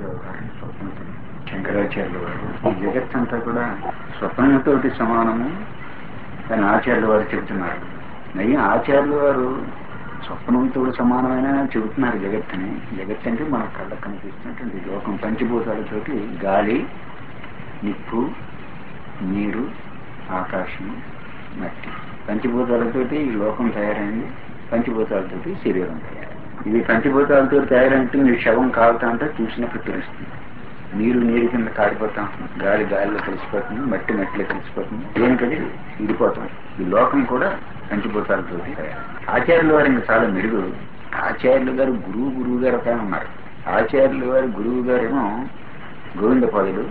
వ్యవహారం స్వప్నంతో. శంకరాచార్యుల వారు ఈ జగత్తంతా కూడా స్వప్నంతోటి సమానము అని ఆచార్యుల వారు చెబుతున్నారు. అయ్యి ఆచార్యుల వారు స్వప్నంతో సమానమైన చెబుతున్నారు జగత్తని. జగత్ అంటే మన కళ్ళకు కనిపిస్తున్నటువంటి లోకం, పంచభూతాలతోటి గాలి, నిప్పు, నీరు, ఆకాశం, మట్టి, పంచభూతాలతోటి ఈ లోకం తయారైంది. పంచభూతాలతోటి శరీరం తయారైంది. ఇది పంచభూతాలతో తయారైనట్టు మీరు శవం కాలుతా అంటే చూసినప్పుడు తెలుస్తుంది. నీరు కింద కాడిపోతాం, గాలి గాలిలో కలిసిపోతుంది, మట్టి మట్టిలో కలిసిపోతుంది, దేనికది విడిపోతుంది. ఈ లోకం కూడా పంచభూతాలతో తయారు. ఆచార్యుల వారు ఇంకా చాలా మెరుగు. ఆచార్యులు గారు గురువు గారు ఒక ఉన్నారు. ఆచార్యుల వారి గురువు గారేమో గోవిందపాదుడు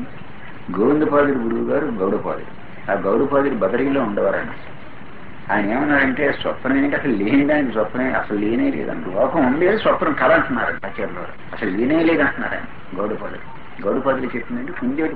గురువు గారు గౌడపాదుడు. ఆ గౌడపాదుడు బదరిలో ఉండేవారండి. ఆయన ఏమన్నారంటే స్వప్నం అసలు లేని దానికి స్వప్నం అసలు లేనే లేదండి. లోకం ఉండేది స్వప్నం కళ అంటున్నారు ఆచార్యుల వారు. అసలు లేనే లేదంటున్నారు ఆయన గౌడపాదులు చెప్పిందంటే కుందేటి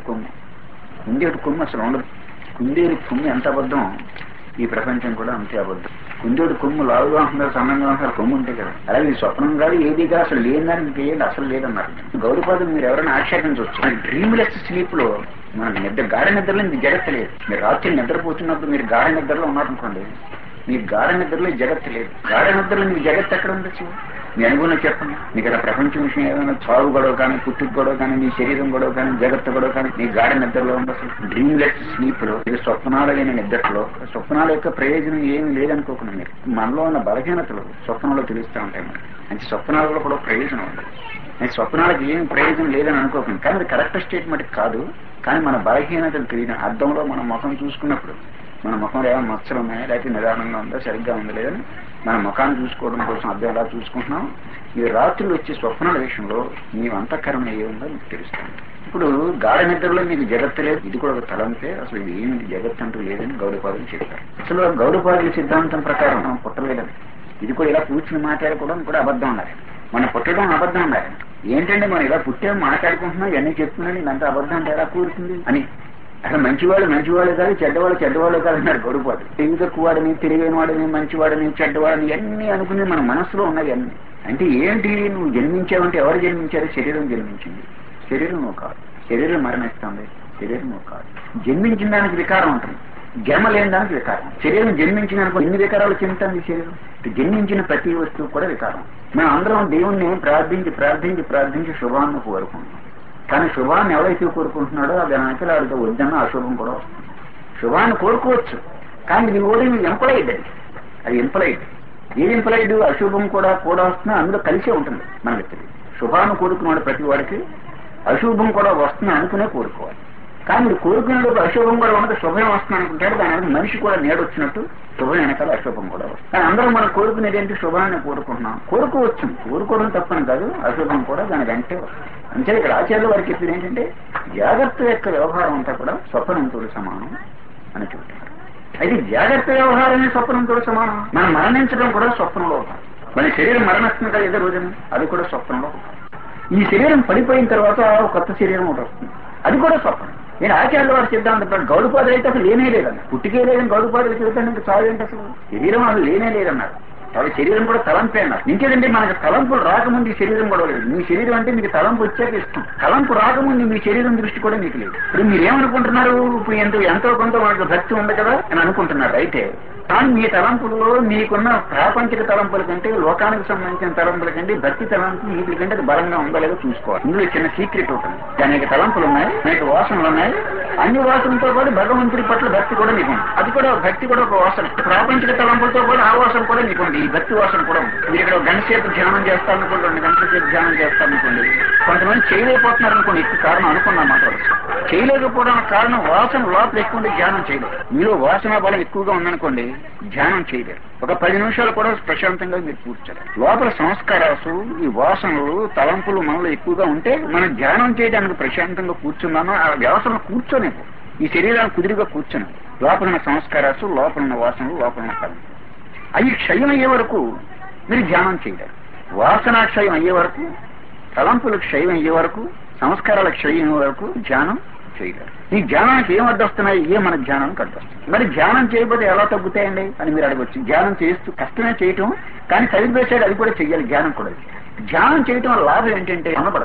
కొమ్ము అసలు ఉండదు. కుందేటి కొమ్ము ఎంత అబద్ధం, ఈ ప్రపంచం కూడా అంతే అబద్ధం. కుందేటి కొమ్ము లావుగా ఉంటున్నారు, సన్నంగా ఉంటున్నారు, కొమ్ము ఉంటాయి కదా. అలాగే ఈ స్వప్నం కాదు ఏదిగా అసలు లేని దానికి ఇంకేంటి అసలు లేదన్నారు. గౌడపాదులు మీరు ఎవరైనా ఆక్షేపించవచ్చు. డ్రీమ్లెస్ స్లీప్ లో మనకు గాఢ నిద్రలో మీకు జగత్తు లేదు. మీరు రాత్రి నిద్రపోతున్నప్పుడు మీరు గాఢ నిద్రలో ఉన్నారనుకోండి, మీకు గాఢ నిద్రలో జగత్తు లేదు. గాఢ నిద్రలో మీకు జగత్తు ఎక్కడ ఉండొచ్చు? మీ అనుభవం చెప్పండి. మీకు అలా ప్రపంచం విషయం ఏదైనా చావు గొడవ కానీ, పుట్టుకు గొడవ కానీ, మీ శరీరం గొడవ కానీ, జగత్తు గొడవ కానీ మీ గాఢ నిద్రలో ఉండొచ్చు. డ్రీమ్లెస్ స్లీప్ లో, ఇది స్వప్నాలు లేని నిద్రలో. స్వప్నాల యొక్క ప్రయోజనం ఏమి లేదనుకోకుండా మీరు మనలో ఉన్న బలహీనతలు స్వప్నంలో తెలుస్తూ ఉంటాయి. మనకి అంటే స్వప్నాలలో కూడా ప్రయోజనం ఉంది. స్వప్నాలకు ఏమి ప్రయోజనం లేదని అనుకోకండి. కానీ అది కరెక్ట్ స్టేట్మెంట్ కాదు. కానీ మన బలహీనతలు తెలియదు. అద్దంలో మన ముఖం చూసుకున్నప్పుడు మన ముఖంలో ఏమైనా మచ్చలు ఉన్నాయా, లేకపోతే నిదానంగా ఉందా, సరిగ్గా ఉంది లేదని మన ముఖాన్ని చూసుకోవడం కోసం అద్దం ఎలా చూసుకుంటున్నాం. ఈ రాత్రులు వచ్చే స్వప్నాల విషయంలో మీ అంతఃకరణ ఏ ఉందో మీకు తెలుస్తుంది. ఇప్పుడు గాఢ నిద్రలో మీకు జగత్తు లేదు, ఇది కూడా ఒక తలంపే. అసలు ఇది ఏమిటి జగత్ అంటూ లేదని గౌడపాదులు చెప్పారు. అసలు గౌడపాదుల సిద్ధాంతం ప్రకారం మనం పుట్టలేదని, ఇది కూడా ఇలా కూర్చుని మాట్లాడుకోవడం కూడా అబద్ధం ఉండాలి. మనం పుట్టడం అబద్ధం ఉండాలి. ఏంటంటే మనం ఇలా పుట్టాము మాట్లాడుకుంటున్నాం, ఇవన్నీ చెప్తున్నాను, ఇదంతా అబద్ధం అంటే ఎలా కూరుతుంది అని. అసలు మంచివాళ్ళు కాదు, చెడ్డవాళ్ళు కాదు అన్నారు గౌడపాదులు. తెలివి తక్కువవాడని, తెలివైన వాడని, మంచివాడని, చెడ్డవాడని ఇవన్నీ అనుకుని మన మనసులో ఉన్నవి అన్ని. అంటే ఏంటి, నువ్వు జన్మించావంటే ఎవరు జన్మించారు? శరీరం జన్మించింది. శరీరం నువ్వు కాదు. శరీరం మరణిస్తుంది. శరీరం నువ్వు కాదు. జన్మించిన దానికి వికారం ఉంటుంది, జన్మ లేని దానికి వికారం. శరీరం జన్మించిననుకో ఎన్ని వికారాలు చెందుతుంది శరీరం. జన్మించిన ప్రతి వస్తువు కూడా వికారం. మనం అందరం దేవుణ్ణి ప్రార్థించి శుభాన్ని కోరుకుంటున్నాం. కానీ శుభాన్ని ఎవరైతే కోరుకుంటున్నాడో అది వెనకాల వాడితో వద్దన్న అశుభం కూడా వస్తుంది. శుభాన్ని కోరుకోవచ్చు, కానీ ఇది కూడా ఎంప్లాయిడ్. అది ఎంప్లాయిడ్. ఏది ఎంప్లాయిడ్? అశుభం కూడా వస్తున్నా అందులో కలిసే ఉంటుంది మనకి తెలియదు. శుభాన్ని కోరుకున్నాడు ప్రతి వాడికి, అశుభం కూడా వస్తుంది అనుకునే కోరుకోవాలి. కానీ మీరు కోరుకునేటప్పుడు అశుభం కూడా ఉన్నది, శుభం వస్తుంది అనుకుంటాడు. దాని వెనక మనిషి కూడా నేడొచ్చినట్టు శుభం వెనకాల అశుభం కూడా వస్తుంది. కానీ అందరం మనం కోరుకునేది ఏంటి? శుభాన్ని కోరుకుంటున్నాం. కోరుకోవచ్చు, కోరుకోవడం తప్పని కాదు, అశుభం కూడా దాని వెంటే వస్తుంది. అంటే ఇక్కడ ఆచార్యుల వారికి చెప్పింది ఏంటంటే జాగ్రత్త యొక్క వ్యవహారం అంతా కూడా స్వప్నంతో సమానం అని చెబుతున్నారు. అయితే జాగ్రత్త వ్యవహారమే స్వప్నంతో సమానం. మనం మరణించడం కూడా స్వప్నంలో ఉంటాం. మన శరీరం మరణిస్తుంది కదా ఏదో రోజున, అది కూడా స్వప్నంలో ఉంటాం. ఈ శరీరం పడిపోయిన తర్వాత కొత్త శరీరం ఒకటి వస్తుంది, అది కూడా స్వప్నం. నేను ఆచార్యుల వారి సిద్ధాంతం గౌడపాదులు అయితే అసలు లేనే లేదన్న, పుట్టికే లేదని గౌడపాదులు చెబుతాను. ఇంకా చాలు ఏంటి అసలు? శరీరం అసలు లేనే లేదన్నారు. అవి శరీరం కూడా తలంపే అన్నారు. ఇంకేదంటే మనకు తలంపులు రాకముందు ఈ శరీరం కూడా లేదు. మీ శరీరం అంటే మీకు తలంపు వచ్చాక ఇష్టం. తలంపు రాకముందు మీ శరీరం దృష్టి కూడా మీకు లేదు. ఇప్పుడు మీరేమనుకుంటున్నారు? ఇప్పుడు ఎంతో కొంత మనకు భక్తి ఉంది కదా అని అనుకుంటున్నారు. అయితే కానీ మీ తలంపుల్లో మీకున్న ప్రాపంచిక తలంపుల కంటే, లోకానికి సంబంధించిన తలంపుల కంటే, భక్తి తలంపు వీటి కంటే అది బలంగా ఉందో లేదో చూసుకోవాలి. ఇందులో చిన్న సీక్రెట్ ఉంటుంది. అనేక తలంపులు ఉన్నాయి, అనేక వాసనలు ఉన్నాయి. అన్ని వాసనలతో పాటు భగవంతుడి పట్ల భక్తి కూడా మీకు ఉంది. అది కూడా భక్తి కూడా ఒక వాసన. ప్రాపంచిక తలంపులతో పాటు ఆ వాసన కూడా మీకు ఉంది. ఈ భక్తి వాసన కూడా ఉంది. మీరు ఇక్కడ గంట సేపు ధ్యానం చేస్తారనుకోండి, 2 గంటల సేపు ధ్యానం చేస్తారనుకోండి. కొంతమంది చేయలేకపోతున్నారు అనుకోండి. ఎక్కువ కారణం అనుకున్నా మాట్లాడచ్చు. చేయలేకపోవడానికి కారణం వాసన లోపల ఎక్కువ ఉండి ధ్యానం చేయలేదు. మీలో వాసన బలం ఎక్కువగా ఉందనుకోండి, ధ్యానం చేయలేరు. ఒక 10 నిమిషాలు కూడా ప్రశాంతంగా మీరు కూర్చోరు. లోపల సంస్కారాలు, ఈ వాసనలు, తలంపులు మనలో ఎక్కువగా ఉంటే మనం ధ్యానం చేయడానికి ప్రశాంతంగా కూర్చున్నామో ఆ వ్యవస్థను కూర్చోనేపు. ఈ శరీరాన్ని కుదిరిగా కూర్చొని లోపల ఉన్న సంస్కారాలు, లోపల ఉన్న వాసనలు, లోపల ఉన్న తలంపులు అవి క్షయం అయ్యే వరకు మీరు ధ్యానం చేయలేరు. వాసన క్షయం అయ్యే వరకు, తలంపుల క్షయం అయ్యే వరకు, సంస్కారాల క్షయం అయ్యే వరకు ధ్యానం చేయలేరు. ఈ ధ్యానానికి ఏం అడ్డొస్తున్నాయి? ఏ మన ధ్యానానికి అడ్డొస్తుంది. మరి ధ్యానం చేయకపోతే ఎలా తగ్గుతాయండి అని మీరు అడగచ్చు. ధ్యానం చేస్తూ కష్టమే చేయటం, కానీ చదివేసాడు అది కూడా చెయ్యాలి. ధ్యానం కూడా ధ్యానం చేయటం వల్ల లాభం ఏంటంటే అన్నపడతారు.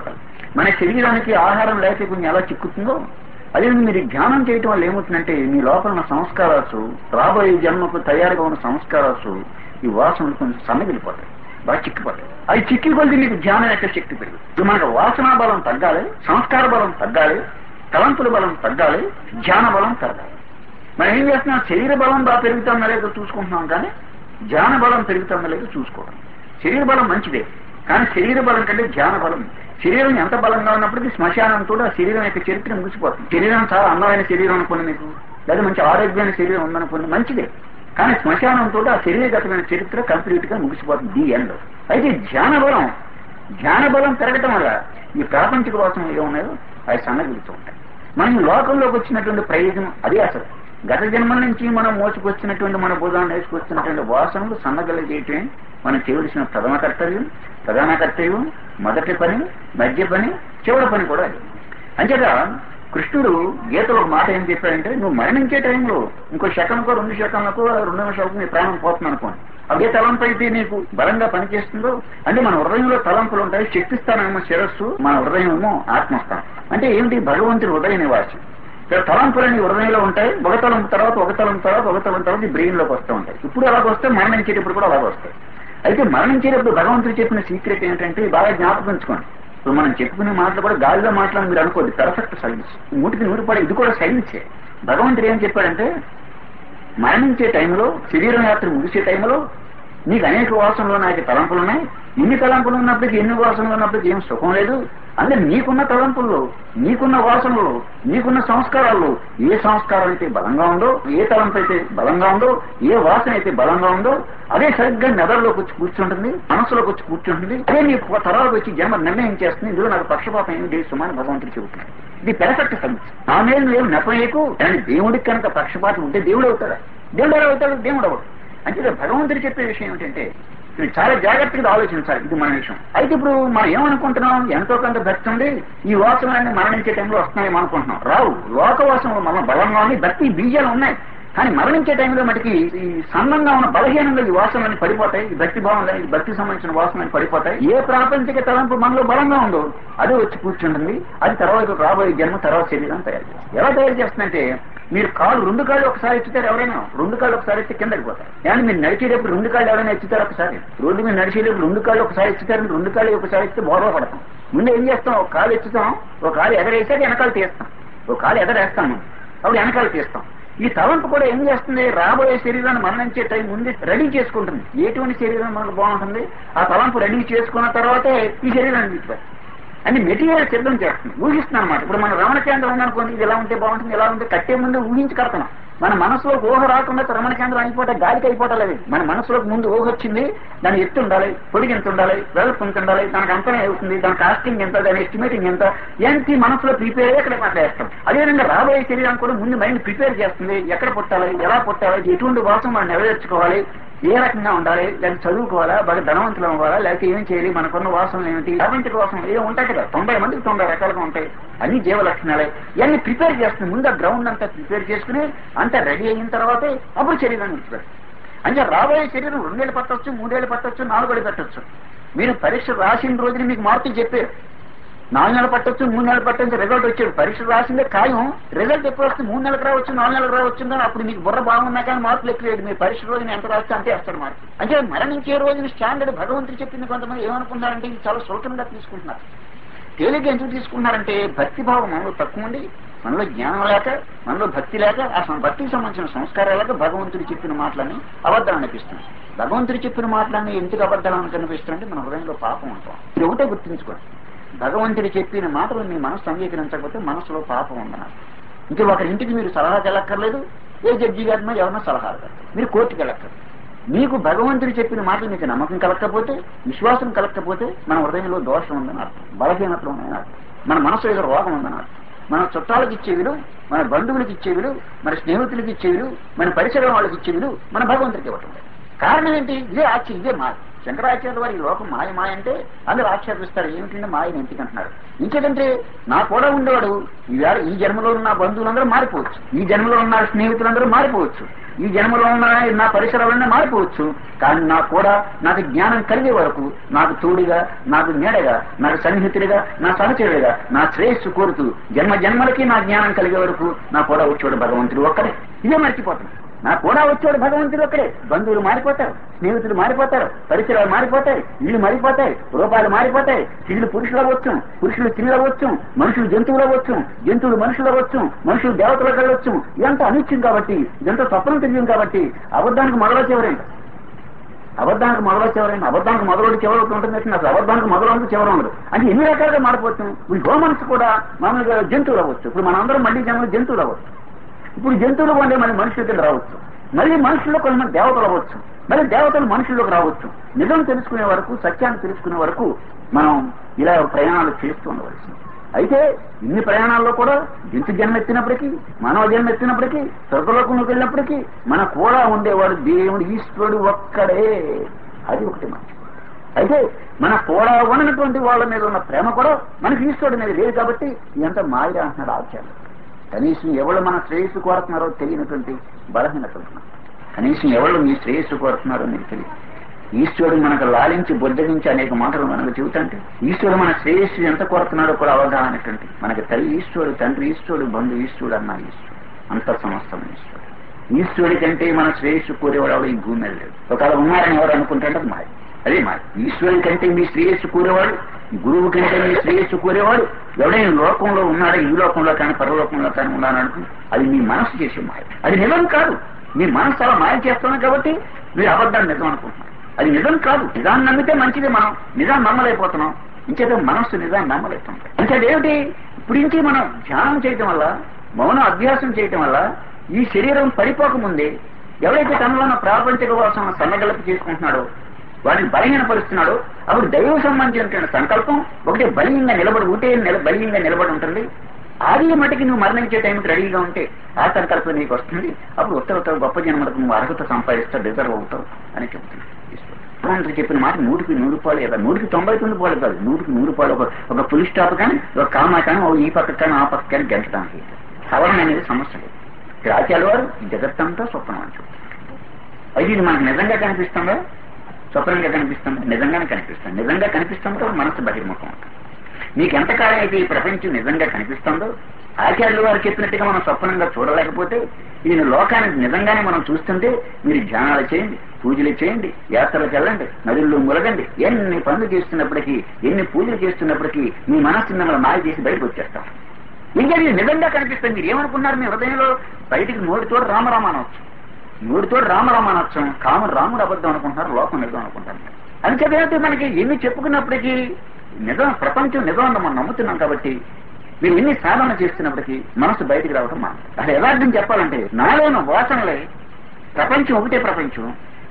మన శరీరానికి ఆహారం లేకపోతే కొంచెం ఎలా చిక్కుతుందో అదే మీరు ధ్యానం చేయటం వల్ల ఏమవుతుందంటే మీ లోపల ఉన్న సంస్కారాలు రాబోయే జన్మకు తయారుగా ఉన్న సంస్కారాలు ఈ వాసనలు కొంచెం సన్నగిలిపోతాయి, బాగా చిక్కిపోతాయి. అవి చిక్కి కొలిది మీకు ధ్యానం యొక్క శక్తి పెరుగుతుంది. ఇప్పుడు మనకు వాసనా బలం తగ్గాలి, సంస్కార బలం తగ్గాలి, తలంపుల బలం తగ్గాలి, ధ్యాన బలం తగ్గాలి. మనం ఏం చేస్తున్నాం, శరీర బలం బాగా పెరుగుతుందా లేదో చూసుకుంటున్నాం, కానీ ధ్యాన బలం పెరుగుతుందా లేదో చూసుకోవడం. శరీర బలం మంచిదే, కానీ శరీర బలం కంటే ధ్యాన బలం. శరీరం ఎంత బలంగా ఉన్నప్పటికీ శ్మశానంతో ఆ శరీరం యొక్క చరిత్ర ముగిసిపోతుంది. శరీరం చాలా అందమైన శరీరం అనుకోండి, మీకు లేదా మంచి ఆరోగ్యమైన శరీరం ఉందనుకోండి, మంచిదే, కానీ శ్మశానంతో ఆ శరీరగతమైన చరిత్ర కంప్లీట్ గా ముగిసిపోతుంది ది ఎండ్. అయితే ధ్యాన బలం పెరగటం వల్ల ఈ ప్రాపంచిక వాసనలు ఏ ఉన్నాయో అవి సన్నగిలుతూ ఉంటాయి. మనం లోకంలోకి వచ్చినటువంటి ప్రయోజనం అదే. అసలు గత జన్మల నుంచి మనం మోసుకొచ్చినటువంటి మన భూదాన్ని వేసుకొచ్చినటువంటి వాసనలు సన్నగల చేయటమే మనం చేయవలసిన ప్రధాన కర్తవ్యం, మొదటి పని, మధ్య పని, చివరి పని కూడా అది. అంచేత కృష్ణుడు గీతలో ఒక మాట ఏం చెప్పాడంటే, నువ్వు మరణించే టైంలో ఇంకో సెకండ్కో 2 సెకండ్లకో 2 నిమిషాలకు నీ ప్రాణం పోతుంది అనుకోండి. అదే తలంపు అయితే నీకు బలంగా పనిచేస్తుందో, అంటే మన హృదయంలో తలంపులు ఉంటాయి. శక్తిస్థానమేమో శిరస్సు, మన హృదయమేమో ఆత్మస్థానం. అంటే ఏమిటి, భగవంతుడి హృదయ నివాసి. తలంపులని హృదయంలో ఉంటాయి. ఒక తలంపు తర్వాత ఈ బ్రెయిన్ లోకి వస్తూ ఉంటాయి. ఇప్పుడు అలాగ వస్తే మరణించేటప్పుడు కూడా అలాగ వస్తాయి. అయితే మరణించేటప్పుడు భగవంతుడు చెప్పిన సీక్రెట్ ఏంటంటే బాగా జ్ఞాపకించుకోండి. ఇప్పుడు మనం చెప్పుకునే మాటలు కూడా గాలిలో మాట్లాడి మీరు అనుకోద్ది, పర్ఫెక్ట్ సైన్స్, 100% ఇది కూడా సైన్సే. భగవంతుడు ఏం చెప్పాడంటే, మరణించే టైంలో, శరీరం యాత్ర ముగిసే టైంలో నీకు అనేక వాసనలు ఉన్నాయి, తలంపులు ఉన్నాయి. ఇన్ని తలంపులు ఉన్నప్పటికీ, ఎన్ని వాసనలు ఉన్నప్పటికీ ఏం సుఖం లేదు. అంటే నీకున్న తలంపుల్లో, నీకున్న వాసనలు, నీకున్న సంస్కారాల్లో ఏ సంస్కారం అయితే బలంగా ఉందో, ఏ తలంపు అయితే బలంగా ఉందో, ఏ వాసన అయితే బలంగా ఉందో అదే సరిగ్గా మెదడులోకి వచ్చి కూర్చుంటుంది, మనసులోకి వచ్చి కూర్చుంటుంది. అదే నీకు తర్వాత వచ్చి జన్మ నిర్ణయం చేస్తుంది. ఇందులో నాకు పక్షపాతం ఏమి లేదు సుమాని భగవంతుడు చెబుతున్నాడు. ఇది పెర్ఫెక్ట్ సైన్స్. ఆ మీద నువ్వు నెపయేకు. కానీ దేవుడికి కనుక పక్షపాతం ఉంటే దేవుడు అవుతాడా? దేవుడు ఎలా అవుతాడు? దేవుడు అవడు. అంటే భగవంతుడు చెప్పే విషయం ఏమిటంటే, ఇది చాలా జాగ్రత్తగా ఆలోచించాలి. ఇది మన విషయం. అయితే ఇప్పుడు మనం ఏమనుకుంటున్నాం, ఎంతో కొంత భక్తి ఉంది, ఈ వాసనలన్నీ మరణించే టైంలో వస్తున్నాయి అనుకుంటున్నాం. రావు. లోక వాసనలు మన బలంగా ఉన్నాయి, భక్తి బీజాలు ఉన్నాయి. కానీ మరణించే టైంలో మటుకి ఈ సన్నంగా ఉన్న బలహీనంగా ఈ వాసనలన్నీ పడిపోతాయి. ఈ భక్తి భావంలో ఈ భక్తికి సంబంధించిన వాసనలు పడిపోతాయి. ఏ ప్రాపంచిక తలంపు మనలో బలంగా ఉందో అది వచ్చి కూర్చుంటుంది. అది తర్వాత రాబోయే జన్మ, తర్వాత శరీరం తయారు చేస్తుంది. ఎలా తయారు చేస్తుందంటే, మీరు కాళ్ళు 2 కాళ్ళు ఒకసారి ఎత్తుతారు, ఎవరైనా 2 కాళ్ళు ఒకసారి ఎత్తి కిందకి పోతారు. కానీ మీరు నడిచేటప్పుడు 2 కాళ్ళు ఎవరైనా ఎత్తుతారు ఒకసారి. రోడ్డు మీరు నడిచేటప్పుడు 2 కాళ్ళు ఒకసారి ఎత్తుతారు. 2 కాళ్ళు ఒకసారి ఎత్తే బోర్వ పడతాం. ముందు ఏం చేస్తాం, ఒక కాలు ఎత్తుతాం, ఒక కాలు ఎగరేసాక వెనకాలు తీస్తాం, ఒక కాలు ఎగరేస్తాం, అప్పుడు వెనకాలు తీస్తాం. ఈ తలంపు కూడా ఏం చేస్తుంది, రాబోయే శరీరాన్ని మరణించే టైం ముందు రెడీ చేసుకుంటుంది. ఎటువంటి శరీరం మనకు బాగుంటుంది, ఆ తలంపు రెడీ చేసుకున్న తర్వాతే ఈ శరీరాన్ని తీసుకోవాలి. అని మెటీరియల్ సిద్ధం చేస్తుంది, ఊహిస్తున్నాం అనమాట. ఇప్పుడు మన రమణ కేంద్రం ఉందనుకోండి, ఇది ఎలా ఉంటే బాగుంటుంది, ఎలా ఉంటే కట్టే ముందు ఊహించి కడతాం. మన మనసులో ఊహ రాకుండా రమణ కేంద్రం అయిపోతే గాలికి అయిపోవట్లేదు. మన మనసులోకి ముందు ఊహ వచ్చింది, దాని ఎత్తు ఉండాలి, పొడిగి ఎంత ఉండాలి, వెడల్పు ఎంత ఉండాలి, దానికి అంతనే అవుతుంది, దాని కాస్టింగ్ ఎంత, దాని ఎస్టిమేటింగ్ ఎంత, ఏంటి మనసులో ప్రిపేర్ అయ్యి అక్కడ మాట్లాడేస్తాం. అదేవిధంగా రాబోయే శరీరం కూడా ముందు మైండ్ ప్రిపేర్ చేస్తుంది. ఎక్కడ పుట్టాలి, ఎలా పుట్టాలి, ఎటువంటి వాసం మనం నెరవేర్చుకోవాలి, ఏ రకంగా ఉండాలి, లేకపోతే చదువుకోవాలా, బాగా ధనవంతులు అవ్వాలా, లేకపోతే ఏం చేయాలి, మనకున్న వాసనలు ఏమిటి, ప్రపంచ వాసనలు ఏమి ఉంటాయి కదా, 90 మందికి 90 రకాలుగా ఉంటాయి. అన్ని జీవ లక్షణాలే. ఇవన్నీ ప్రిపేర్ చేస్తుంది. ముందు ఆ గ్రౌండ్ అంతా ప్రిపేర్ చేసుకుని అంతా రెడీ అయిన తర్వాతే అప్పుడు శరీరాన్ని విడిచిపెడతాం. అంటే రాబోయే శరీరం 2 ఏళ్ళు పట్టవచ్చు, 3 ఏళ్ళు పట్టవచ్చు, 4 ఏళ్ళు పట్టవచ్చు. మీరు పరీక్ష రాసిన రోజున మీకు మార్కులు చెప్పారు. 4 నెలలు పట్టొచ్చు, 3 నెలలు పట్టొచ్చు, రిజల్ట్ వచ్చాడు. పరీక్ష రాసిందే ఖాయం. రిజల్ట్ ఎప్పుడు వస్తుంది, 3 నెలలకు రావచ్చు, 4 నెలలకు రావచ్చు. కానీ అప్పుడు మీకు బుర్ర బాగున్నా కానీ మార్కులు ఎక్కువ. మీరు పరీక్ష రోజున ఎంత రాస్తే అంతే వేస్తాడు మార్కు. అంటే మరణించే రోజున స్టాండర్డ్ భగవంతుడు చెప్పింది. కొంతమంది ఏమనుకుంటారంటే ఇది చాలా సులభంగా తీసుకుంటున్నారు. తేలిగ్గా ఎందుకు తీసుకుంటున్నారంటే, భక్తి భావం మనలో తక్కువ ఉండి, మనలో జ్ఞానం లేక, మనలో భక్తి లేక, ఆ భక్తికి సంబంధించిన సంస్కారాలకు భగవంతుడు చెప్పిన మాటలన్నీ అబద్ధాలు అనిపిస్తుంది. భగవంతుడు చెప్పిన మాటలన్నీ ఎందుకు అబద్ధాలను కనిపిస్తుందంటే మన హృదయంలో పాపం ఉంటాం. ఇది ఒకటే గుర్తుంచుకోండి. భగవంతుడు చెప్పిన మాటలు మీ మనసు అంగీకరించకపోతే మనసులో పాపం ఉందన్నారు. ఇంకా ఒకరి ఇంటికి మీరు సలహాకి వెళ్ళక్కర్లేదు, ఏ జడ్జి గారినో ఎవరినో సలహాలు కలగదు, మీరు కోర్టుకి వెళ్ళక్కర్లేదు. మీకు భగవంతుడు చెప్పిన మాటలు మీకు నమ్మకం కలగకపోతే, విశ్వాసం కలగకపోతే మన హృదయంలో దోషం ఉందని అర్థం, బలహీనతలు ఉన్నాయని అర్థం, మన మనసు ఏదో రోగం ఉందని అర్థం. మన చుట్టాలకు ఇచ్చే విలువ, మన బంధువులకు ఇచ్చే విలువ, మన స్నేహితులకు ఇచ్చే విలువ, మన పరిసరం వాళ్ళకి ఇచ్చే విలువ మన భగవంతుడికి ఇవ్వటం. కారణం ఏంటి? ఇదే ఆశ్చర్యం, ఇదే మాట. శంకరాచార్య వారి లోకం మాయ మాయ అంటే అందరూ ఆక్షేపిస్తారు, ఏమిటంటే మాయని ఎందుకంటున్నారు. ఇంకేదంటే నా కూడా ఉండేవాడు ఈ జన్మలో ఉన్న బంధువులందరూ మారిపోవచ్చు, ఈ జన్మలో ఉన్న స్నేహితులందరూ మారిపోవచ్చు, ఈ జన్మలో ఉన్న నా పరిసరాలన్నీ మారిపోవచ్చు, కానీ నాకు జ్ఞానం కలిగే వరకు నాకు తోడుగా, నాకు నీడగా, నాకు సన్నిహితుడిగా, నా సహచరుడిగా, నా శ్రేయస్సు కోరుతూ జన్మలకి నా జ్ఞానం కలిగే వరకు నా కూడా వచ్చేవాడు భగవంతుడు ఒక్కడే. ఇదే మర్చిపోతాను. నా కూడా వచ్చేవాడు భగవంతుడు ఒక్కడే. బంధువులు మారిపోతారు, స్నేహితులు మారిపోతారు, పరిసరాలు మారిపోతాయి, ఇల్లు మారిపోతాయి, రూపాయలు మారిపోతాయి, స్త్రీలు పురుషులు అవ్వచ్చు, పురుషులు స్త్రీలు అవ్వచ్చు, మనుషులు జంతువులు అవ్వచ్చు, జంతువులు మనుషులు అవ్వచ్చు, మనుషులు దేవతలకు వెళ్ళవచ్చు. ఇదంతా అనిత్యం కాబట్టి, ఇదంతా స్వప్నం తెలియం కాబట్టి అబద్ధానికి మొదలొచ్చేవరండి, అబద్ధానికి మొదలొచ్చేవరండి. అబద్ధానికి మొదలు చివరికి ఉంటుంది, అసలు అబద్ధానికి మొదలు చివరి ఉండదు. అంటే ఎన్ని రకాలుగా మారిపోవచ్చు. ఇప్పుడు హ్యూమన్స్ కూడా మామూలుగా జంతువులు అవ్వచ్చు. ఇప్పుడు మనందరం మళ్ళీ జంతువులు అవ్వచ్చు. ఇప్పుడు జంతువులు కొంటే మళ్ళీ మనుషుల కింద రావచ్చు, మళ్ళీ మనుషుల్లో కొంతమంది దేవతలు అవ్వచ్చు, మళ్ళీ దేవతలు మనుషుల్లోకి రావచ్చు. నిజం తెలుసుకునే వరకు, సత్యాన్ని తెలుసుకునే వరకు మనం ఇలా ప్రయాణాలు చేస్తూ ఉండవలసింది. అయితే ఇన్ని ప్రయాణాల్లో కూడా జంతు జన్మ ఎత్తినప్పటికీ, మానవ జన్మ ఎత్తినప్పటికీ, స్వర్గలోకంలోకి వెళ్ళినప్పటికీ మన కూడా ఉండేవాడు దేవుడు ఈశ్వరుడు ఒక్కడే. అది ఒకటి మంచి. అయితే మన కూడా ఉన్నటువంటి వాళ్ళ మీద ఉన్న ప్రేమ కూడా మనకి ఈశ్వరుడి మీద లేదు కాబట్టి ఇదంతా మాయ అంటున్నాడు ఆచార్యులు. కనీసం ఎవరు మన శ్రేయస్సు కోరుతున్నారో తెలియనటువంటి బలహీనత. కనీసం ఎవరు మీ శ్రేయస్సు కోరుతున్నారో మీకు తెలియదు. ఈశ్వరుడు మనకు లాలించి బుద్ధగించి అనేక మాటలు మనకు చెబుతుంటే ఈశ్వరుడు మన శ్రేయస్సు ఎంత కోరుతున్నాడో కూడా అవగాహన అనేటువంటి మనకి తల్లి ఈశ్వరుడు, తండ్రి ఈశ్వరుడు, బంధు ఈశ్వరుడు, అన్న ఈశ్వరుడు, అంత సమస్తం ఈశ్వరుడు. ఈశ్వరుడి కంటే మన శ్రేయస్సు కోరేవాడు ఈ భూమి మీద లేదు. ఒకవేళ ఉన్నారని ఎవరు అనుకుంటే మాయ, అదే మాయ. ఈశ్వరుడి కంటే మీ శ్రేయస్సు కోరేవాడు, గురువు కంటే మీ శ్రేయస్సు కోరేవాడు ఎవడైనా లోకంలో ఉన్నాడో, ఈ లోకంలో కానీ పరలోకంలో కానీ ఉన్నాడనుకుని అది మీ మనసు చేసే మాయ. అది నిజం కాదు. మీ మనసు అలా మాయ చేస్తున్నాం కాబట్టి మీరు అబద్ధాన్ని నిజం అనుకుంటున్నారు. అది నిజం కాదు. నిజాన్ని నమ్మితే మంచిది. మనం నిజాన్ని నమ్మలేకపోతున్నాం. ఇంకేదో మనస్సు నిజాన్ని నమ్మలేకపోతున్నాం. అంటే ఏమిటి? ఇప్పుడు నుంచి మనం ధ్యానం చేయటం వల్ల, మౌన అభ్యాసం చేయటం వల్ల ఈ శరీరం పడిపోకముందే ఎవరైతే తనలో ఉన్న ప్రాపంచిక వాసన సన్నగలపి చేసుకుంటున్నాడో, వాటిని బలహీనపరుస్తున్నాడో, అప్పుడు దైవ సంబంధించినటువంటి సంకల్పం ఒకటే బలీయంగా బలీయంగా నిలబడి ఉంటుంది. ఆది మటుకి నువ్వు మరణించే టైంకి రెడీగా ఉంటే ఆ సంకల్పం నీకు వస్తుంది. అప్పుడు ఉత్తర గొప్ప జన్మలకు నువ్వు అర్హత సంపాదిస్తావు, డిజర్వ్ అవుతావు అని చెప్తుంది. భగవంతుడు చెప్పిన మాట 100కి 100 లేదా 100కి 99 కాదు, 100కి 100. ఒక ఫుల్ స్టాప్ కానీ, ఒక కామా కానీ, ఈ పక్క కానీ ఆ పక్క కానీ గెంచడానికి సవరణ అనేది సమస్య లేదు. ఆచార్యుల వారు జగత్తంతా స్వప్నం అని చెప్తారు. అయితే ఇది మనకు నిజంగా కనిపిస్తుందా, స్వప్నంగా కనిపిస్తుందా? నిజంగానే కనిపిస్తుంది. నిజంగా కనిపిస్తుందో మనసు బహిర్ముఖం ఉంటుంది. మీకు ఎంతకాలం అయితే ఈ ప్రపంచం నిజంగా కనిపిస్తుందో, ఆచార్యుల వారు చెప్పినట్టుగా మనం స్వప్నంగా చూడలేకపోతే, ఈయన లోకానికి నిజంగానే మనం చూస్తుంటే మీరు ధ్యానాలు చేయండి, పూజలు చేయండి, యాత్రలకు వెళ్ళండి, నదుల్లో మురగండి, ఎన్ని పనులు చేస్తున్నప్పటికీ, ఎన్ని పూజలు చేస్తున్నప్పటికీ మీ మనస్సుని మిమ్మల్ని మాయ చేసి బయటకు వచ్చేస్తాం. ఇంకా ఇది నిజంగా కనిపిస్తుంది. మీరు ఏమనుకున్నారు? మీ హృదయంలో బయటికి నోటితోడు రామరామ అనవచ్చు, నోటితోడు రామరామ అనొచ్చు, రాముడు అబద్ధం అనుకుంటున్నారు, లోకం నిజం అనుకుంటారు. అని చెప్పేది మనకి ఎన్ని చెప్పుకున్నప్పటికీ నిజం, ప్రపంచం నిజం అని మనం నమ్ముతున్నాం కాబట్టి మీరు ఎన్ని సాధన చేస్తున్నప్పటికీ మనసు బయటికి రావడం మనం అసలు యథార్థం చెప్పాలంటే నాలోని వాసనలే ప్రపంచం ఒకటే. ప్రపంచం